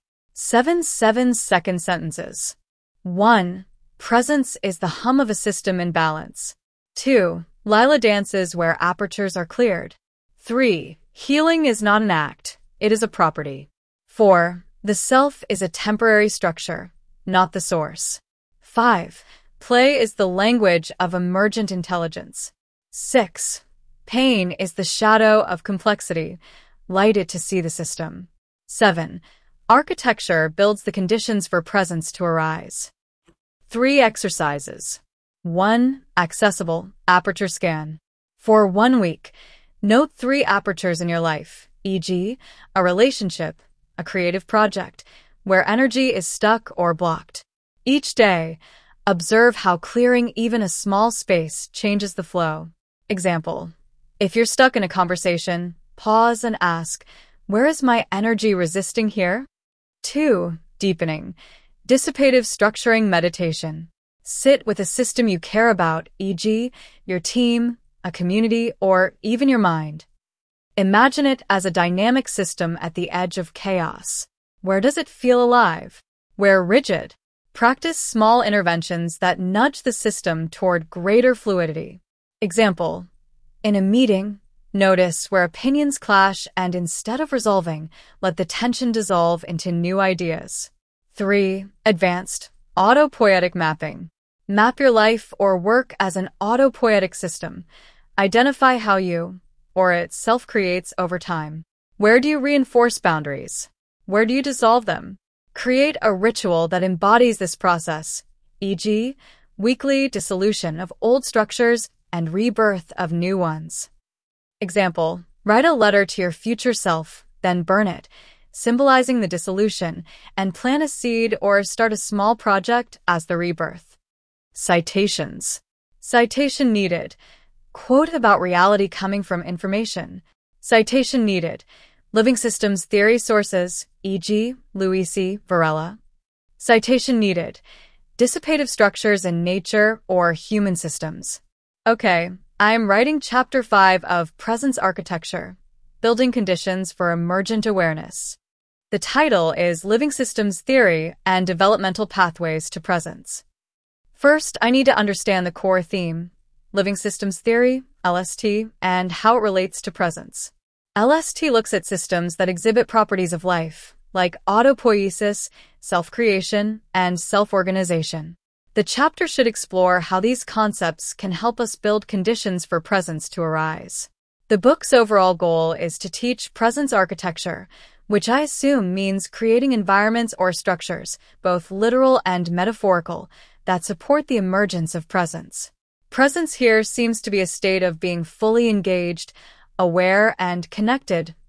Seven seven-second sentences. one. Presence is the hum of a system in balance. two. Lila dances where apertures are cleared. three. Healing is not an act, it is a property. four. The self is a temporary structure, not the source. five. Play is the language of emergent intelligence. six. Pain is the shadow of complexity. Light it to see the system. seven. Architecture builds the conditions for presence to arise. Three exercises. one. Accessible, aperture scan. For one week, note three apertures in your life, for example, a relationship, a creative project, where energy is stuck or blocked. Each day, observe how clearing even a small space changes the flow. Example. If you're stuck in a conversation, pause and ask, where is my energy resisting here? two. Deepening. Dissipative structuring meditation. Sit with a system you care about, for example, your team, a community, or even your mind. Imagine it as a dynamic system at the edge of chaos. Where does it feel alive? Where rigid? Practice small interventions that nudge the system toward greater fluidity. Example. In a meeting, notice where opinions clash and instead of resolving, let the tension dissolve into new ideas. three. Advanced autopoietic mapping. Map your life or work as an autopoietic system. Identify how you, or it self-creates over time. Where do you reinforce boundaries? Where do you dissolve them? Create a ritual that embodies this process, for example, weekly dissolution of old structures and rebirth of new ones. Example, write a letter to your future self, then burn it, symbolizing the dissolution, and plant a seed or start a small project as the rebirth. Citations. Citation needed. Quote about reality coming from information. Citation needed. Living Systems Theory sources, for example, Luisi, Varela. Citation needed. Dissipative structures in nature or human systems. Okay, I am writing Chapter five of Presence Architecture, Building Conditions for Emergent Awareness. The title is Living Systems Theory and Developmental Pathways to Presence. First, I need to understand the core theme, Living Systems Theory, L S T, and how it relates to presence. L S T looks at systems that exhibit properties of life, like autopoiesis, self-creation, and self-organization. The chapter should explore how these concepts can help us build conditions for presence to arise. The book's overall goal is to teach presence architecture, which I assume means creating environments or structures, both literal and metaphorical, that support the emergence of presence. Presence here seems to be a state of being fully engaged, aware, and connected,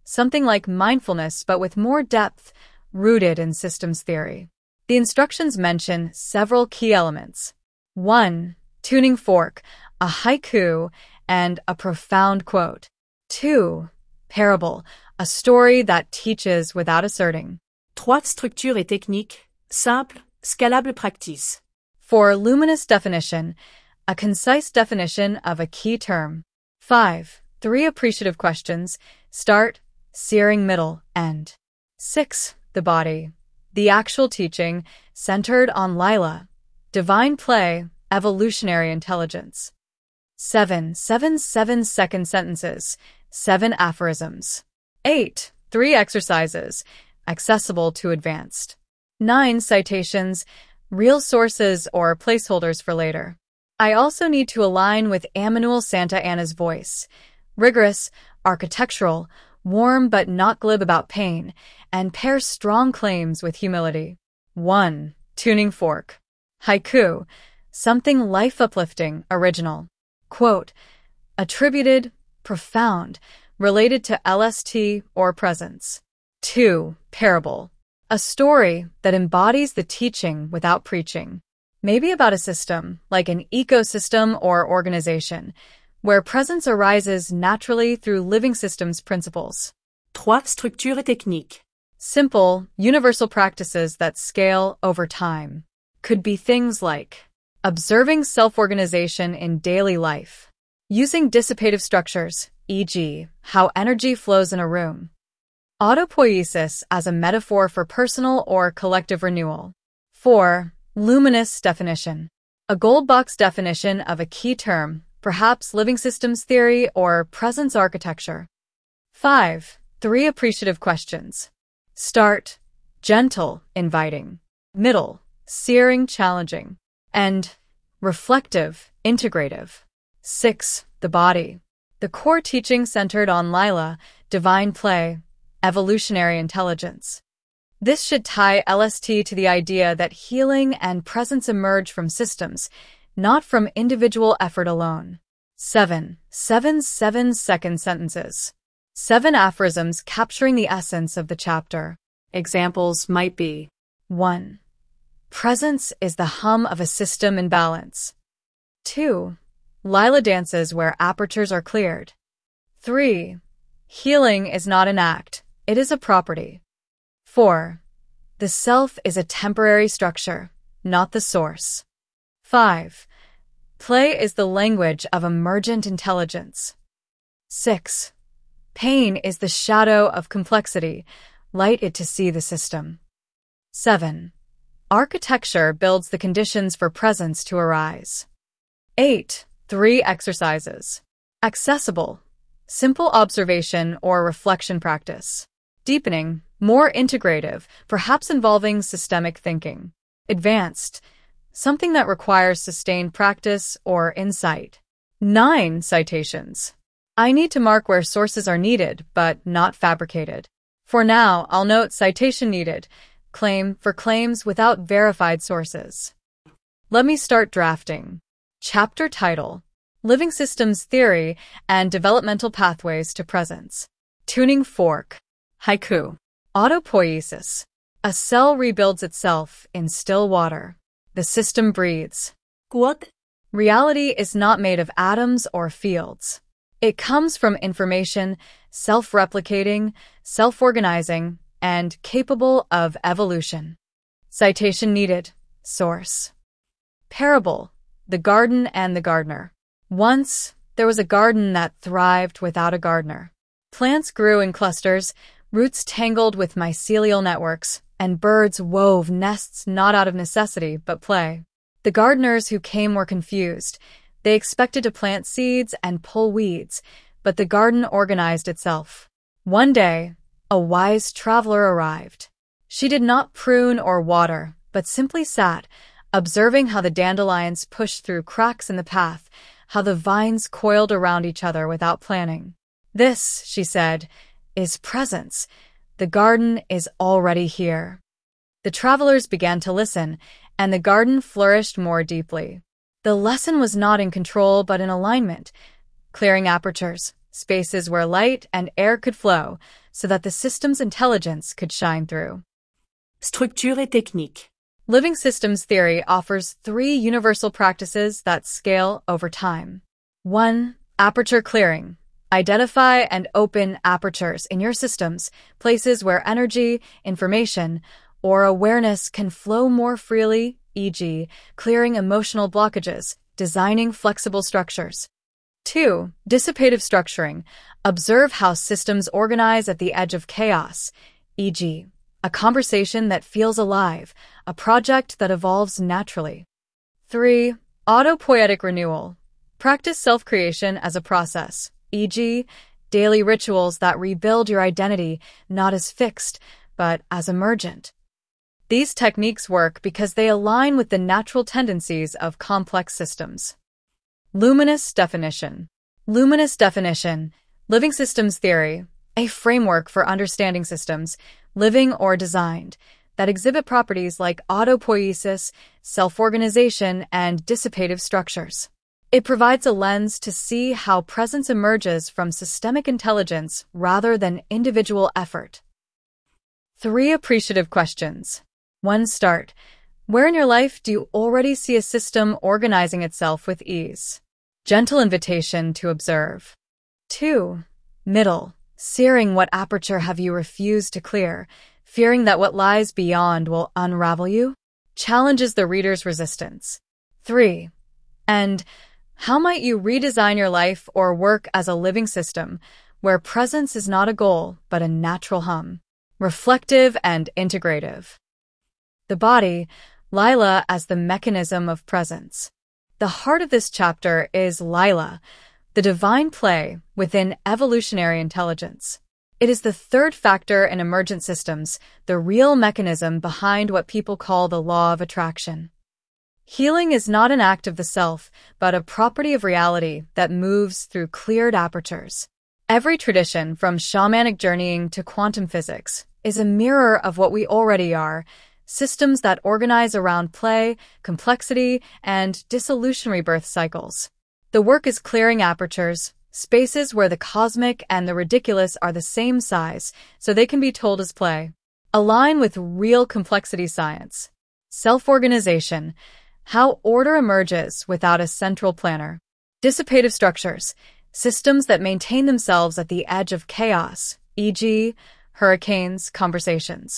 something like mindfulness but with more depth, rooted in systems theory. The instructions mention several key elements. one. Tuning fork, a haiku, and a profound quote. two. Parable, a story that teaches without asserting. trois. Structure et technique, simple, scalable practice. four. Luminous definition, a concise definition of a key term. five. Three appreciative questions, start, searing middle, end. six. The body, the actual teaching, centered on Lila, divine play, evolutionary intelligence. seven. Seven seven-second sentences, seven aphorisms. eight. Three exercises, accessible to advanced. nine. Citations, real sources or placeholders for later. I also need to align with Emmanuel Santa Anna's voice, rigorous, architectural, warm but not glib about pain, and pair strong claims with humility. one. Tuning fork. Haiku, something life-uplifting, original. Quote, attributed, profound, related to L S T or presence. two. Parable, a story that embodies the teaching without preaching. Maybe about a system, like an ecosystem or organization, where presence arises naturally through living systems principles. trois. Structure et technique. Simple, universal practices that scale over time. Could be things like observing self-organization in daily life, using dissipative structures, for example, how energy flows in a room. Autopoiesis as a metaphor for personal or collective renewal. four. Luminous definition, a gold box definition of a key term, perhaps living systems theory or presence architecture. five. Three appreciative questions. Start, gentle, inviting. Middle, searing, challenging. End, reflective, integrative. six. The body, the core teaching centered on Lila, divine play, evolutionary intelligence. This should tie L S T to the idea that healing and presence emerge from systems, not from individual effort alone. seven. Seven seven-second sentences. Seven aphorisms capturing the essence of the chapter. Examples might be one. Presence is the hum of a system in balance. two. Lila dances where apertures are cleared. three. Healing is not an act, it is a property. four. The self is a temporary structure, not the source. five. Play is the language of emergent intelligence. six. Pain is the shadow of complexity, light it to see the system. seven. Architecture builds the conditions for presence to arise. eight. Three exercises. Accessible, simple observation or reflection practice. Deepening, more integrative, perhaps involving systemic thinking. Advanced, something that requires sustained practice or insight. nine. Citations. I need to mark where sources are needed, but not fabricated. For now, I'll note citation needed, claim for claims without verified sources. Let me start drafting. Chapter title: Living Systems Theory and Developmental Pathways to Presence. Tuning fork. Haiku. Autopoiesis. A cell rebuilds itself in still water. The system breathes. Quote, reality is not made of atoms or fields. It comes from information, self-replicating, self-organizing, and capable of evolution. Citation needed. Source. Parable: The Garden and the Gardener. Once, there was a garden that thrived without a gardener. Plants grew in clusters, roots tangled with mycelial networks, and birds wove nests not out of necessity but play. The gardeners who came were confused. They expected to plant seeds and pull weeds, but the garden organized itself. One day, a wise traveler arrived. She did not prune or water, but simply sat, observing how the dandelions pushed through cracks in the path, how the vines coiled around each other without planning. This, she said, is presence. The garden is already here. The travelers began to listen, and the garden flourished more deeply. The lesson was not in control but in alignment, clearing apertures, spaces where light and air could flow so that the system's intelligence could shine through. Structure et technique. Living systems theory offers three universal practices that scale over time. one. Aperture clearing. Identify and open apertures in your systems, places where energy, information, or awareness can flow more freely, for example, clearing emotional blockages, designing flexible structures. two. Dissipative structuring. Observe how systems organize at the edge of chaos, for example, a conversation that feels alive, a project that evolves naturally. three. Autopoietic renewal. Practice self-creation as a process, for example, daily rituals that rebuild your identity not as fixed, but as emergent. These techniques work because they align with the natural tendencies of complex systems. Luminous definition. Luminous definition, living systems theory, a framework for understanding systems, living or designed, that exhibit properties like autopoiesis, self-organization, and dissipative structures. It provides a lens to see how presence emerges from systemic intelligence rather than individual effort. Three appreciative questions. one. Start. Where in your life do you already see a system organizing itself with ease? Gentle invitation to observe. two. Middle. Searing what aperture have you refused to clear, fearing that what lies beyond will unravel you? Challenges the reader's resistance. three. And how might you redesign your life or work as a living system where presence is not a goal but a natural hum, reflective and integrative? The body, Lila as the mechanism of presence. The heart of this chapter is Lila, the divine play within evolutionary intelligence. It is the third factor in emergent systems, the real mechanism behind what people call the law of attraction. Healing is not an act of the self, but a property of reality that moves through cleared apertures. Every tradition, from shamanic journeying to quantum physics, is a mirror of what we already are, systems that organize around play, complexity, and dissolution rebirth cycles. The work is clearing apertures, spaces where the cosmic and the ridiculous are the same size, so they can be told as play. Align with real complexity science. Self-organization. How order emerges without a central planner. Dissipative structures. Systems that maintain themselves at the edge of chaos, for example, hurricanes, conversations.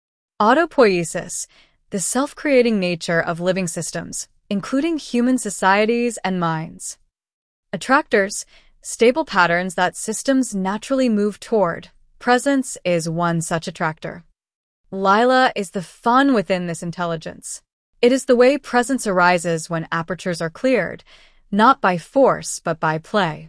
Autopoiesis. The self-creating nature of living systems, including human societies and minds. Attractors. Stable patterns that systems naturally move toward. Presence is one such attractor. Lila is the fun within this intelligence. It is the way presence arises when apertures are cleared, not by force but by play.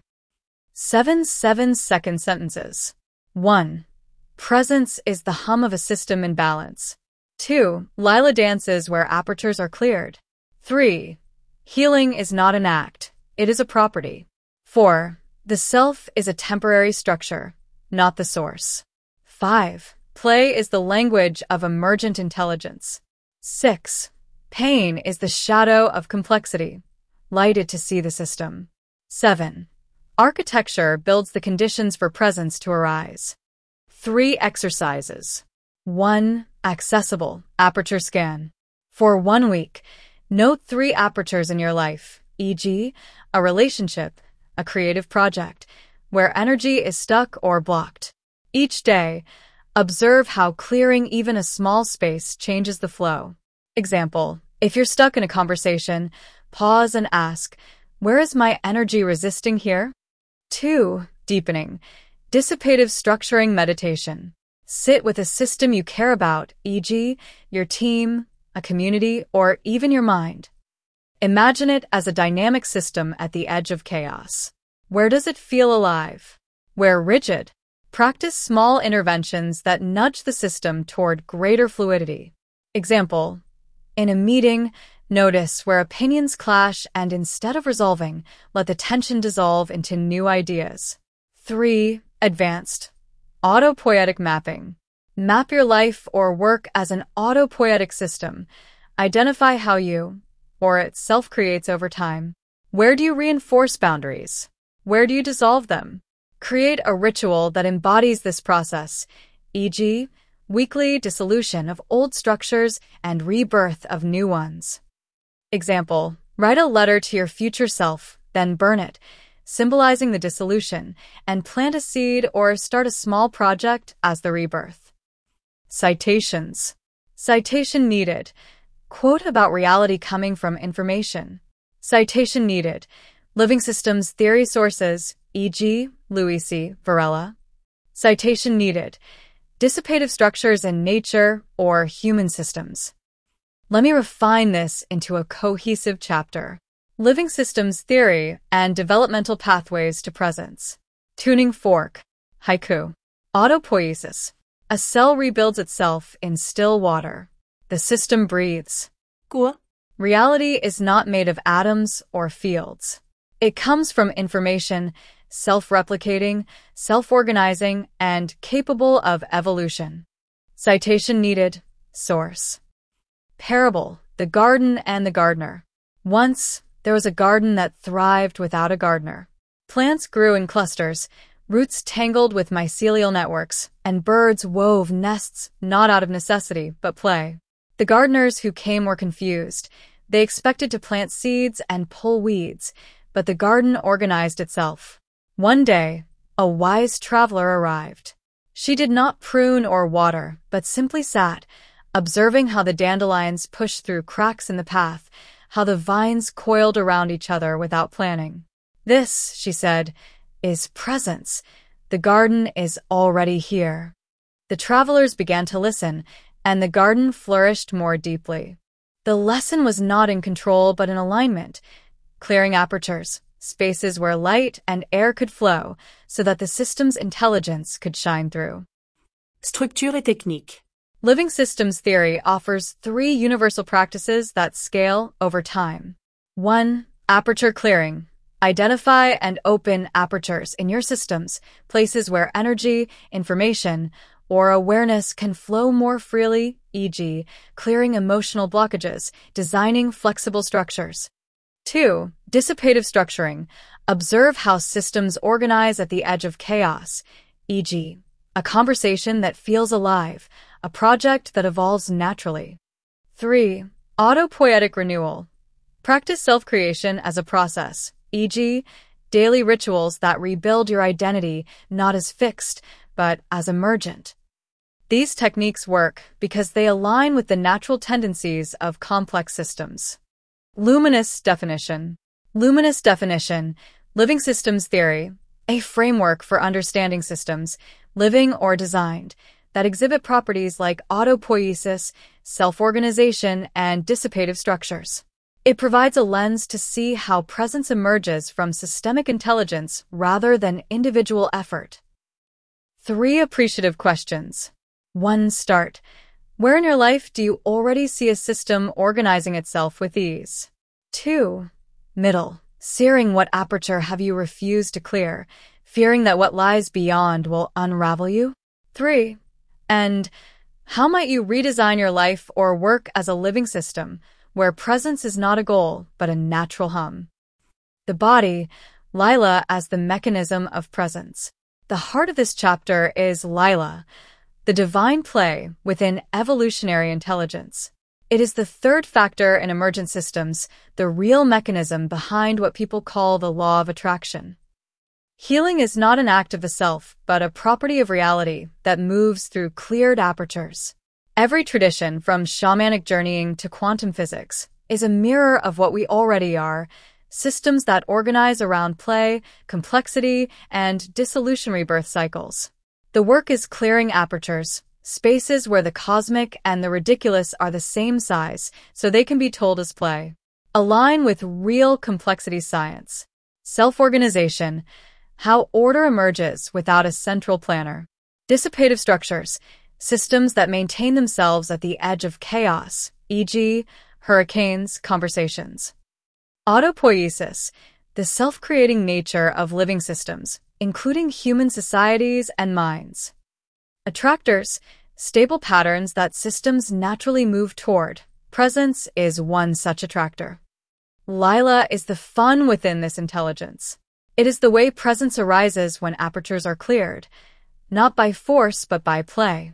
Seven seven-second sentences. one. Presence is the hum of a system in balance. two. Lila dances where apertures are cleared. three. Healing is not an act, it is a property. four. The self is a temporary structure, not the source. five. Play is the language of emergent intelligence. six. Pain is the shadow of complexity, lighted to see the system. seven. Architecture builds the conditions for presence to arise. Three exercises. one. Accessible, aperture scan. For one week, note three apertures in your life, for example, a relationship, a creative project, where energy is stuck or blocked. Each day, observe how clearing even a small space changes the flow. Example, if you're stuck in a conversation, pause and ask, where is my energy resisting here? two. Deepening. Dissipative structuring meditation. Sit with a system you care about, for example, your team, a community, or even your mind. Imagine it as a dynamic system at the edge of chaos. Where does it feel alive? Where rigid? Practice small interventions that nudge the system toward greater fluidity. Example, in a meeting, notice where opinions clash and instead of resolving, let the tension dissolve into new ideas. three. Advanced. Autopoietic mapping. Map your life or work as an autopoietic system. Identify how you, or it self-creates over time. Where do you reinforce boundaries? Where do you dissolve them? Create a ritual that embodies this process, for example, weekly dissolution of old structures and rebirth of new ones. Example, write a letter to your future self, then burn it, symbolizing the dissolution, and plant a seed or start a small project as the rebirth. Citations. Citation needed. Quote about reality coming from information. Citation needed. Living Systems Theory sources, for example, Louis C. Varela. Citation needed. Dissipative structures in nature or human systems. Let me refine this into a cohesive chapter. Living Systems Theory and Developmental Pathways to Presence. Tuning Fork. Haiku. Autopoiesis. A cell rebuilds itself in still water. The system breathes. Quoi? Reality is not made of atoms or fields. It comes from information, self-replicating, self-organizing, and capable of evolution. Citation needed. Source. Parable, The Garden and the Gardener. Once, there was a garden that thrived without a gardener. Plants grew in clusters, roots tangled with mycelial networks, and birds wove nests not out of necessity but play. The gardeners who came were confused. They expected to plant seeds and pull weeds, but the garden organized itself. One day, a wise traveler arrived. She did not prune or water, but simply sat, observing how the dandelions pushed through cracks in the path, how the vines coiled around each other without planning. This, she said, is presence. The garden is already here. The travelers began to listen, and the garden flourished more deeply. The lesson was not in control but in alignment, clearing apertures, spaces where light and air could flow so that the system's intelligence could shine through. Structure et technique. Living Systems Theory offers three universal practices that scale over time. one. Aperture clearing. Identify and open apertures in your systems, places where energy, information, or awareness can flow more freely, for example, clearing emotional blockages, designing flexible structures. two. Dissipative structuring. Observe how systems organize at the edge of chaos, for example, a conversation that feels alive, a project that evolves naturally. three. Autopoietic renewal. Practice self-creation as a process, for example, daily rituals that rebuild your identity not as fixed, but as emergent. These techniques work because they align with the natural tendencies of complex systems. Luminous definition. Luminous definition, Living Systems Theory, a framework for understanding systems, living or designed, that exhibit properties like autopoiesis, self-organization, and dissipative structures. It provides a lens to see how presence emerges from systemic intelligence rather than individual effort. Three appreciative questions. one. Start. Where in your life do you already see a system organizing itself with ease? two. Middle. Searing what aperture have you refused to clear, fearing that what lies beyond will unravel you? three. And how might you redesign your life or work as a living system where presence is not a goal but a natural hum? The body, Lila as the mechanism of presence. The heart of this chapter is Lila, the divine play within evolutionary intelligence. It is the third factor in emergent systems, the real mechanism behind what people call the law of attraction. Healing is not an act of the self, but a property of reality that moves through cleared apertures. Every tradition, from shamanic journeying to quantum physics, is a mirror of what we already are, systems that organize around play, complexity, and dissolution rebirth cycles. The work is clearing apertures, spaces where the cosmic and the ridiculous are the same size, so they can be told as play. Align with real complexity science. Self-organization, how order emerges without a central planner. Dissipative structures, systems that maintain themselves at the edge of chaos, for example, hurricanes, conversations. Autopoiesis, the self-creating nature of living systems, including human societies and minds. Attractors, stable patterns that systems naturally move toward. Presence is one such attractor. Lila is the fun within this intelligence. It is the way presence arises when apertures are cleared, not by force but by play.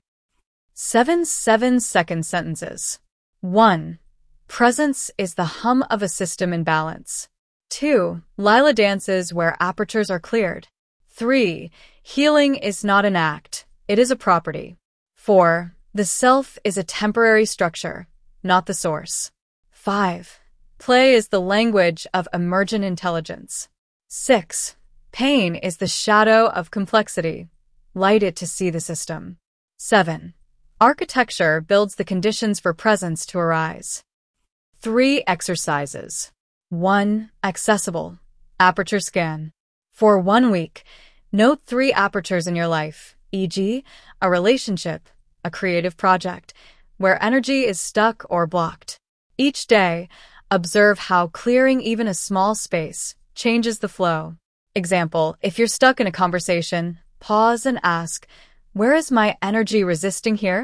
Seven seven-second sentences. one. Presence is the hum of a system in balance. two. Lila dances where apertures are cleared. three. Healing is not an act, it is a property. four. The self is a temporary structure, not the source. five. Play is the language of emergent intelligence. six. Pain is the shadow of complexity. Light it to see the system. seven. Architecture builds the conditions for presence to arise. Three exercises. one. Accessible. Aperture scan. For one week, note three apertures in your life, for example, a relationship, a creative project, where energy is stuck or blocked. Each day, observe how clearing even a small space changes the flow. Example, if you're stuck in a conversation, pause and ask, where is my energy resisting here?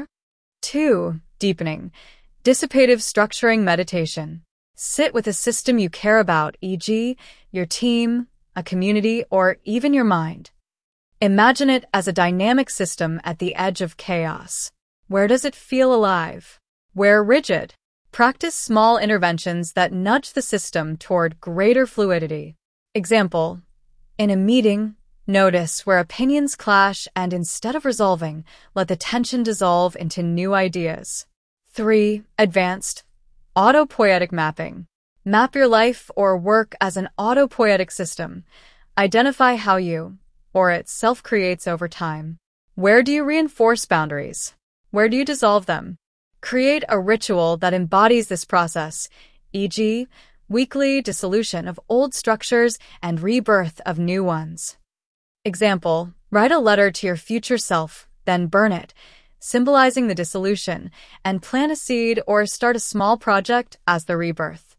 two. Deepening. Dissipative structuring meditation. Sit with a system you care about, for example, your team, a community, or even your mind. Imagine it as a dynamic system at the edge of chaos. Where does it feel alive? Where rigid? Practice small interventions that nudge the system toward greater fluidity. Example, in a meeting, notice where opinions clash and instead of resolving, let the tension dissolve into new ideas. three. Advanced. Autopoietic mapping. Map your life or work as an autopoietic system. Identify how you, or it, self-creates over time. Where do you reinforce boundaries? Where do you dissolve them? Create a ritual that embodies this process, for example, weekly dissolution of old structures and rebirth of new ones. Example, write a letter to your future self, then burn it, symbolizing the dissolution, and plant a seed or start a small project as the rebirth.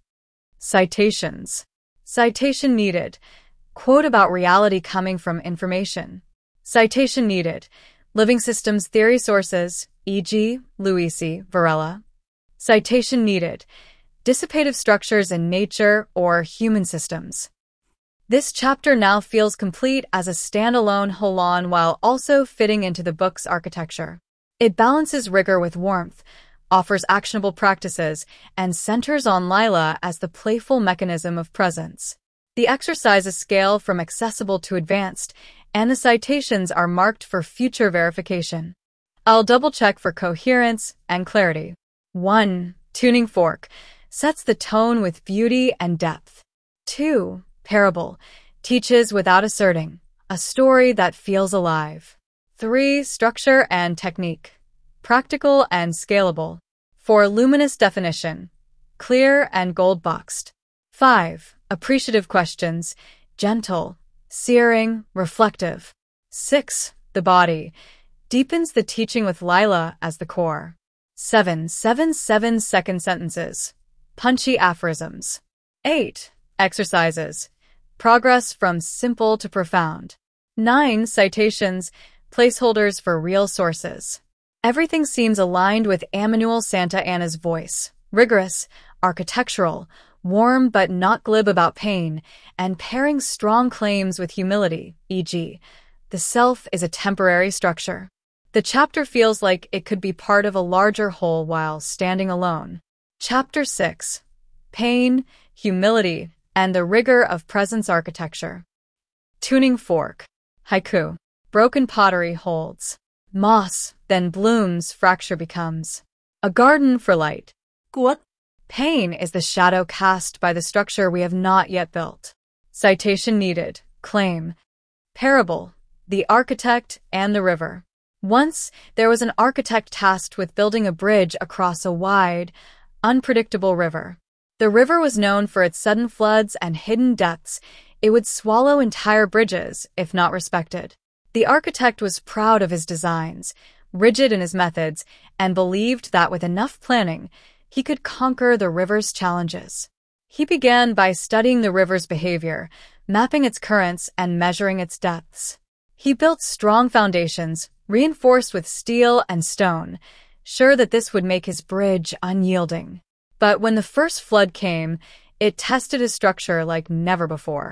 Citations. Citation needed. Quote about reality coming from information. Citation needed. Living Systems Theory Sources, for example, Luisi, Varela. Citation needed. Dissipative structures in nature or human systems. This chapter now feels complete as a standalone holon while also fitting into the book's architecture. It balances rigor with warmth, offers actionable practices, and centers on Lila as the playful mechanism of presence. The exercises scale from accessible to advanced, and the citations are marked for future verification. I'll double-check for coherence and clarity. one. Tuning fork sets the tone with beauty and depth. two. Parable teaches without asserting, a story that feels alive. three. Structure and technique, practical and scalable. four. Luminous definition, clear and gold-boxed. five. Appreciative questions, gentle, searing, reflective. six. The body deepens the teaching with Lila as the core. seven. Seven seven-second sentences, punchy aphorisms. eight. Exercises, progress from simple to profound. nine. Citations, placeholders for real sources. Everything seems aligned with Emmanuel Santa Anna's voice, rigorous, architectural, warm but not glib about pain, and pairing strong claims with humility, for example, the self is a temporary structure. The chapter feels like it could be part of a larger whole while standing alone. Chapter six. Pain, Humility, and the Rigor of Presence Architecture. Tuning fork. Haiku. Broken pottery holds moss, then blooms, fracture becomes a garden for light. Quote. Pain is the shadow cast by the structure we have not yet built. Citation needed. Claim. Parable. The architect and the river. Once, there was an architect tasked with building a bridge across a wide, unpredictable river. The river was known for its sudden floods and hidden depths. It would swallow entire bridges, if not respected. The architect was proud of his designs, rigid in his methods, and believed that with enough planning, he could conquer the river's challenges. He began by studying the river's behavior, mapping its currents, and measuring its depths. He built strong foundations, reinforced with steel and stone, sure that this would make his bridge unyielding. But when the first flood came, it tested his structure like never before.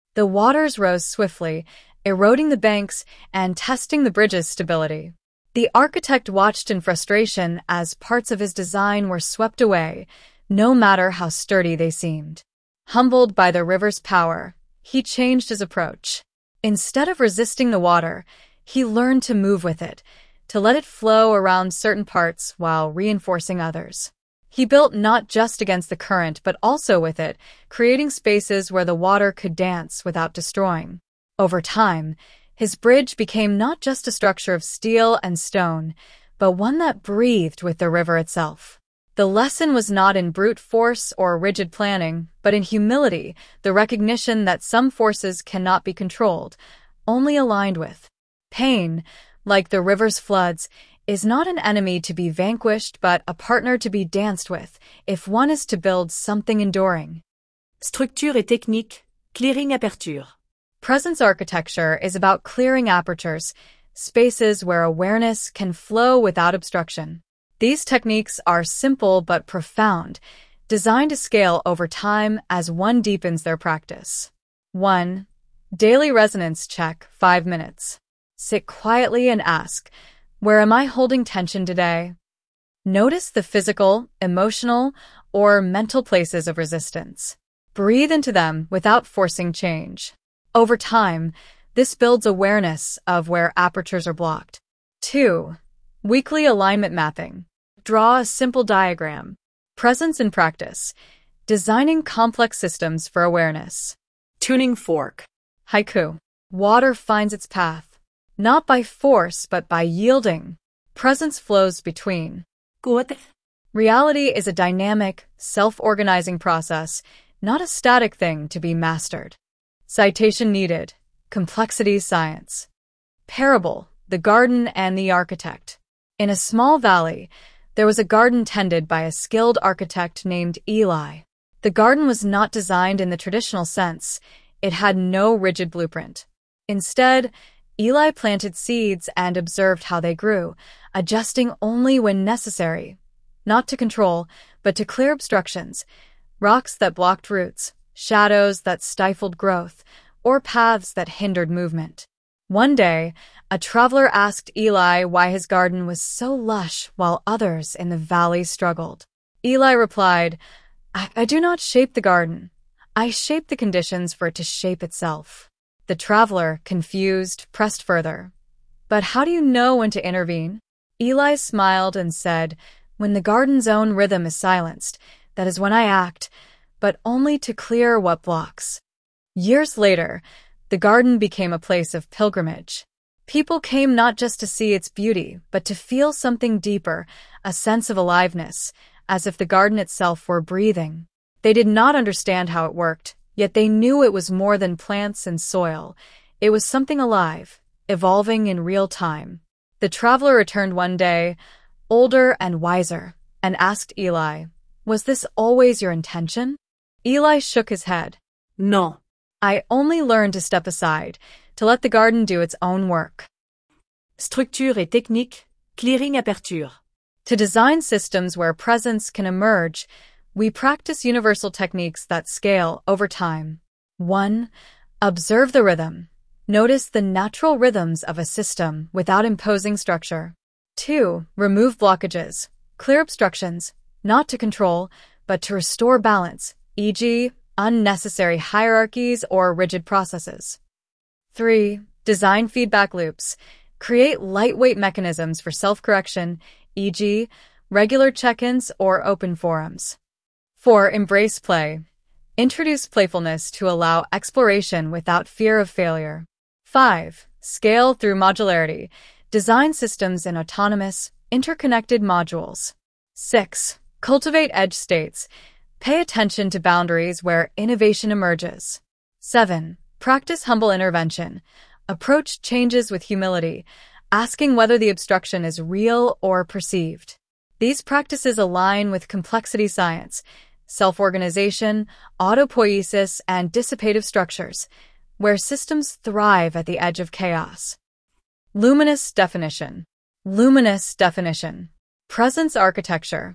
The waters rose swiftly, eroding the banks and testing the bridge's stability. The architect watched in frustration as parts of his design were swept away, no matter how sturdy they seemed. Humbled by the river's power, he changed his approach. Instead of resisting the water, he learned to move with it, to let it flow around certain parts while reinforcing others. He built not just against the current but also with it, creating spaces where the water could dance without destroying. Over time, his bridge became not just a structure of steel and stone, but one that breathed with the river itself. The lesson was not in brute force or rigid planning, but in humility, the recognition that some forces cannot be controlled, only aligned with. Pain, like the river's floods, is not an enemy to be vanquished but a partner to be danced with, if one is to build something enduring. Structure et technique, clearing aperture. Presence architecture is about clearing apertures, spaces where awareness can flow without obstruction. These techniques are simple but profound, designed to scale over time as one deepens their practice. one. Daily resonance check, five minutes. Sit quietly and ask, where am I holding tension today? Notice the physical, emotional, or mental places of resistance. Breathe into them without forcing change. Over time, this builds awareness of where apertures are blocked. two. Weekly alignment mapping. Draw a simple diagram. Presence in practice. Designing complex systems for awareness. Tuning fork. Haiku. Water finds its path, not by force but by yielding. Presence flows between. Good. Reality is a dynamic, self-organizing process, not a static thing to be mastered. Citation needed. Complexity science. Parable, the garden and the architect. In a small valley, there was a garden tended by a skilled architect named Eli. The garden was not designed in the traditional sense. It had no rigid blueprint. Instead, Eli planted seeds and observed how they grew, adjusting only when necessary, not to control, but to clear obstructions, rocks that blocked roots, shadows that stifled growth, or paths that hindered movement. One day, a traveler asked Eli why his garden was so lush while others in the valley struggled. Eli replied, I, I do not shape the garden. I shape the conditions for it to shape itself. The traveler, confused, pressed further. But how do you know when to intervene? Eli smiled and said, when the garden's own rhythm is silenced, that is when I act, but only to clear what blocks. Years later, the garden became a place of pilgrimage. People came not just to see its beauty, but to feel something deeper, a sense of aliveness, as if the garden itself were breathing. They did not understand how it worked, yet they knew it was more than plants and soil. It was something alive, evolving in real time. The traveler returned one day, older and wiser, and asked Eli, was this always your intention? Eli shook his head. No. I only learned to step aside, to let the garden do its own work. Structure et technique, clearing aperture. To design systems where presence can emerge, we practice universal techniques that scale over time. one. Observe the rhythm. Notice the natural rhythms of a system without imposing structure. two. Remove blockages. Clear obstructions, not to control, but to restore balance, for example, unnecessary hierarchies or rigid processes. three. Design feedback loops. Create lightweight mechanisms for self-correction, for example, regular check-ins or open forums. four. Embrace play. Introduce playfulness to allow exploration without fear of failure. five. Scale through modularity. Design systems in autonomous, interconnected modules. six. Cultivate edge states. Pay attention to boundaries where innovation emerges. seven. Practice humble intervention. Approach changes with humility, asking whether the obstruction is real or perceived. These practices align with complexity science, self-organization, autopoiesis, and dissipative structures, where systems thrive at the edge of chaos. Luminous definition. Luminous definition. Presence architecture.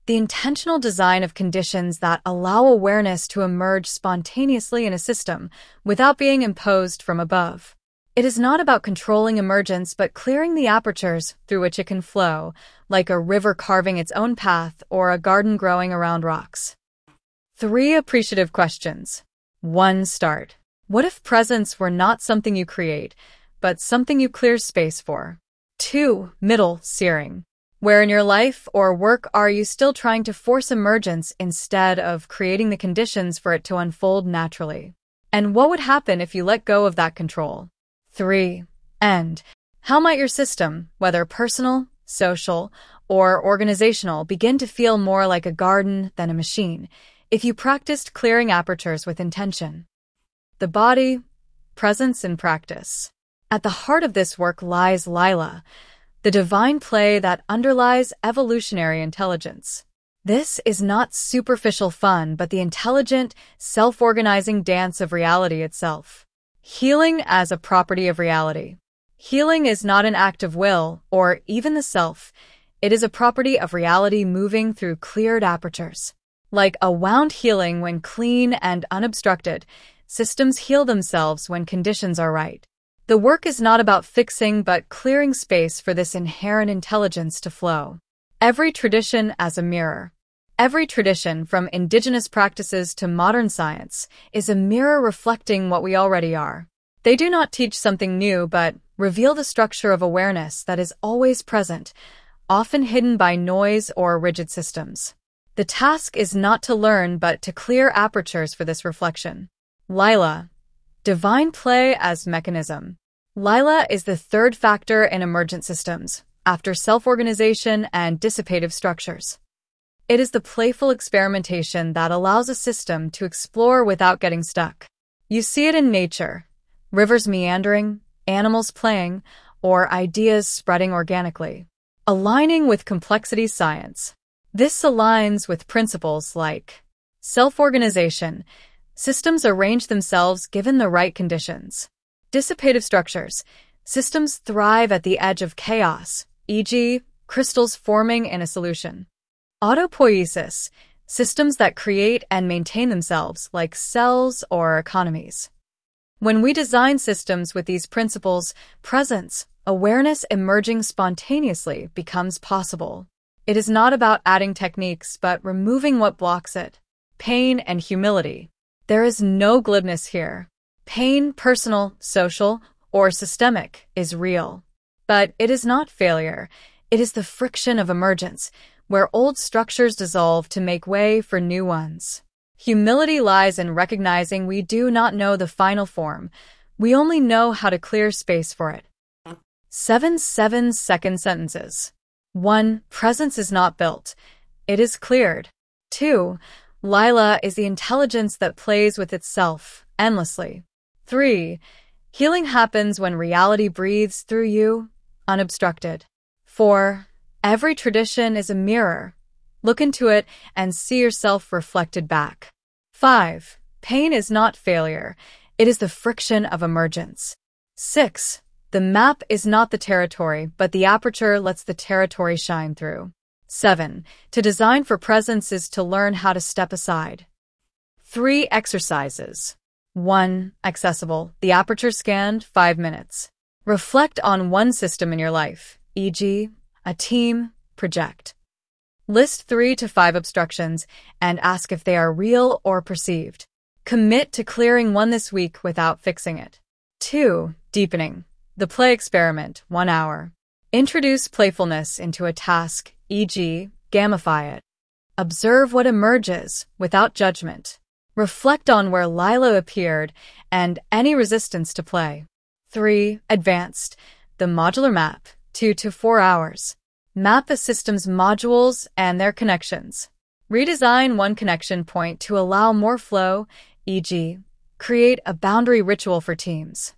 the intentional design of conditions that allow awareness to emerge spontaneously in a system without being imposed from above. It is not about controlling emergence but clearing the apertures through which it can flow, like a river carving its own path or a garden growing around rocks. Three appreciative questions. One, start. What if presence were not something you create, but something you clear space for? Two, middle, searing. Where in your life or work are you still trying to force emergence instead of creating the conditions for it to unfold naturally? And what would happen if you let go of that control? Three, end. How might your system, whether personal, social, or organizational, begin to feel more like a garden than a machine if you practiced clearing apertures with intention? The body, presence in practice. At the heart of this work lies Lila, the divine play that underlies evolutionary intelligence. This is not superficial fun, but the intelligent, self-organizing dance of reality itself. Healing as a property of reality. Healing is not an act of will, or even the self. It is a property of reality moving through cleared apertures. Like a wound healing when clean and unobstructed, systems heal themselves when conditions are right. The work is not about fixing but clearing space for this inherent intelligence to flow. Every tradition as a mirror. Every tradition, from indigenous practices to modern science, is a mirror reflecting what we already are. They do not teach something new but reveal the structure of awareness that is always present, often hidden by noise or rigid systems. The task is not to learn but to clear apertures for this reflection. Lila. Divine play as mechanism. Lila is the third factor in emergent systems, after self-organization and dissipative structures. It is the playful experimentation that allows a system to explore without getting stuck. You see it in nature, rivers meandering, animals playing, or ideas spreading organically. Aligning with complexity science. This aligns with principles like self-organization. Systems arrange themselves given the right conditions. Dissipative structures. Systems thrive at the edge of chaos, for example, crystals forming in a solution. Autopoiesis. Systems that create and maintain themselves, like cells or economies. When we design systems with these principles, presence, awareness emerging spontaneously becomes possible. It is not about adding techniques, but removing what blocks it. Pain and humility. There is no glibness here. Pain, personal, social, or systemic, is real. But it is not failure. It is the friction of emergence, where old structures dissolve to make way for new ones. Humility lies in recognizing we do not know the final form. We only know how to clear space for it. Seven seven-second sentences. One. Presence is not built. It is cleared. Two. Lila is the intelligence that plays with itself, endlessly. Three. Healing happens when reality breathes through you, unobstructed. Four. Every tradition is a mirror. Look into it and see yourself reflected back. Five. Pain is not failure. It is the friction of emergence. Six. The map is not the territory, but the aperture lets the territory shine through. Seven. To design for presence is to learn how to step aside. Three exercises. One. Accessible. The aperture scanned, five minutes. Reflect on one system in your life, for example, a team, project. List three to five obstructions and ask if they are real or perceived. Commit to clearing one this week without fixing it. Two. Deepening. The play experiment, one hour. Introduce playfulness into a task, for example, gamify it. Observe what emerges, without judgment. Reflect on where Lila appeared and any resistance to play. Three. Advanced. The modular map, two to four hours. Map a system's modules and their connections. Redesign one connection point to allow more flow, for example, create a boundary ritual for teams.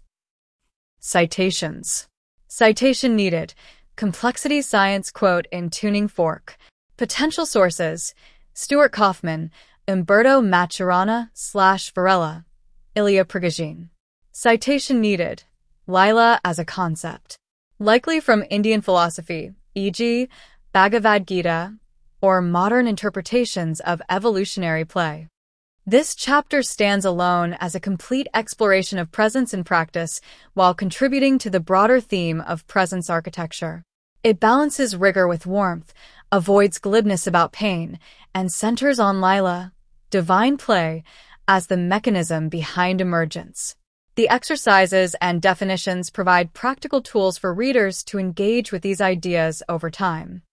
Citations. Citation needed. Complexity Science quote in Tuning Fork. Potential sources. Stuart Kaufman, Umberto Maturana slash Varela, Ilya Prigogine. Citation needed. Lila as a concept. Likely from Indian philosophy, for example, Bhagavad Gita, or modern interpretations of evolutionary play. This chapter stands alone as a complete exploration of presence in practice while contributing to the broader theme of presence architecture. It balances rigor with warmth, avoids glibness about pain, and centers on Lila, divine play, as the mechanism behind emergence. The exercises and definitions provide practical tools for readers to engage with these ideas over time.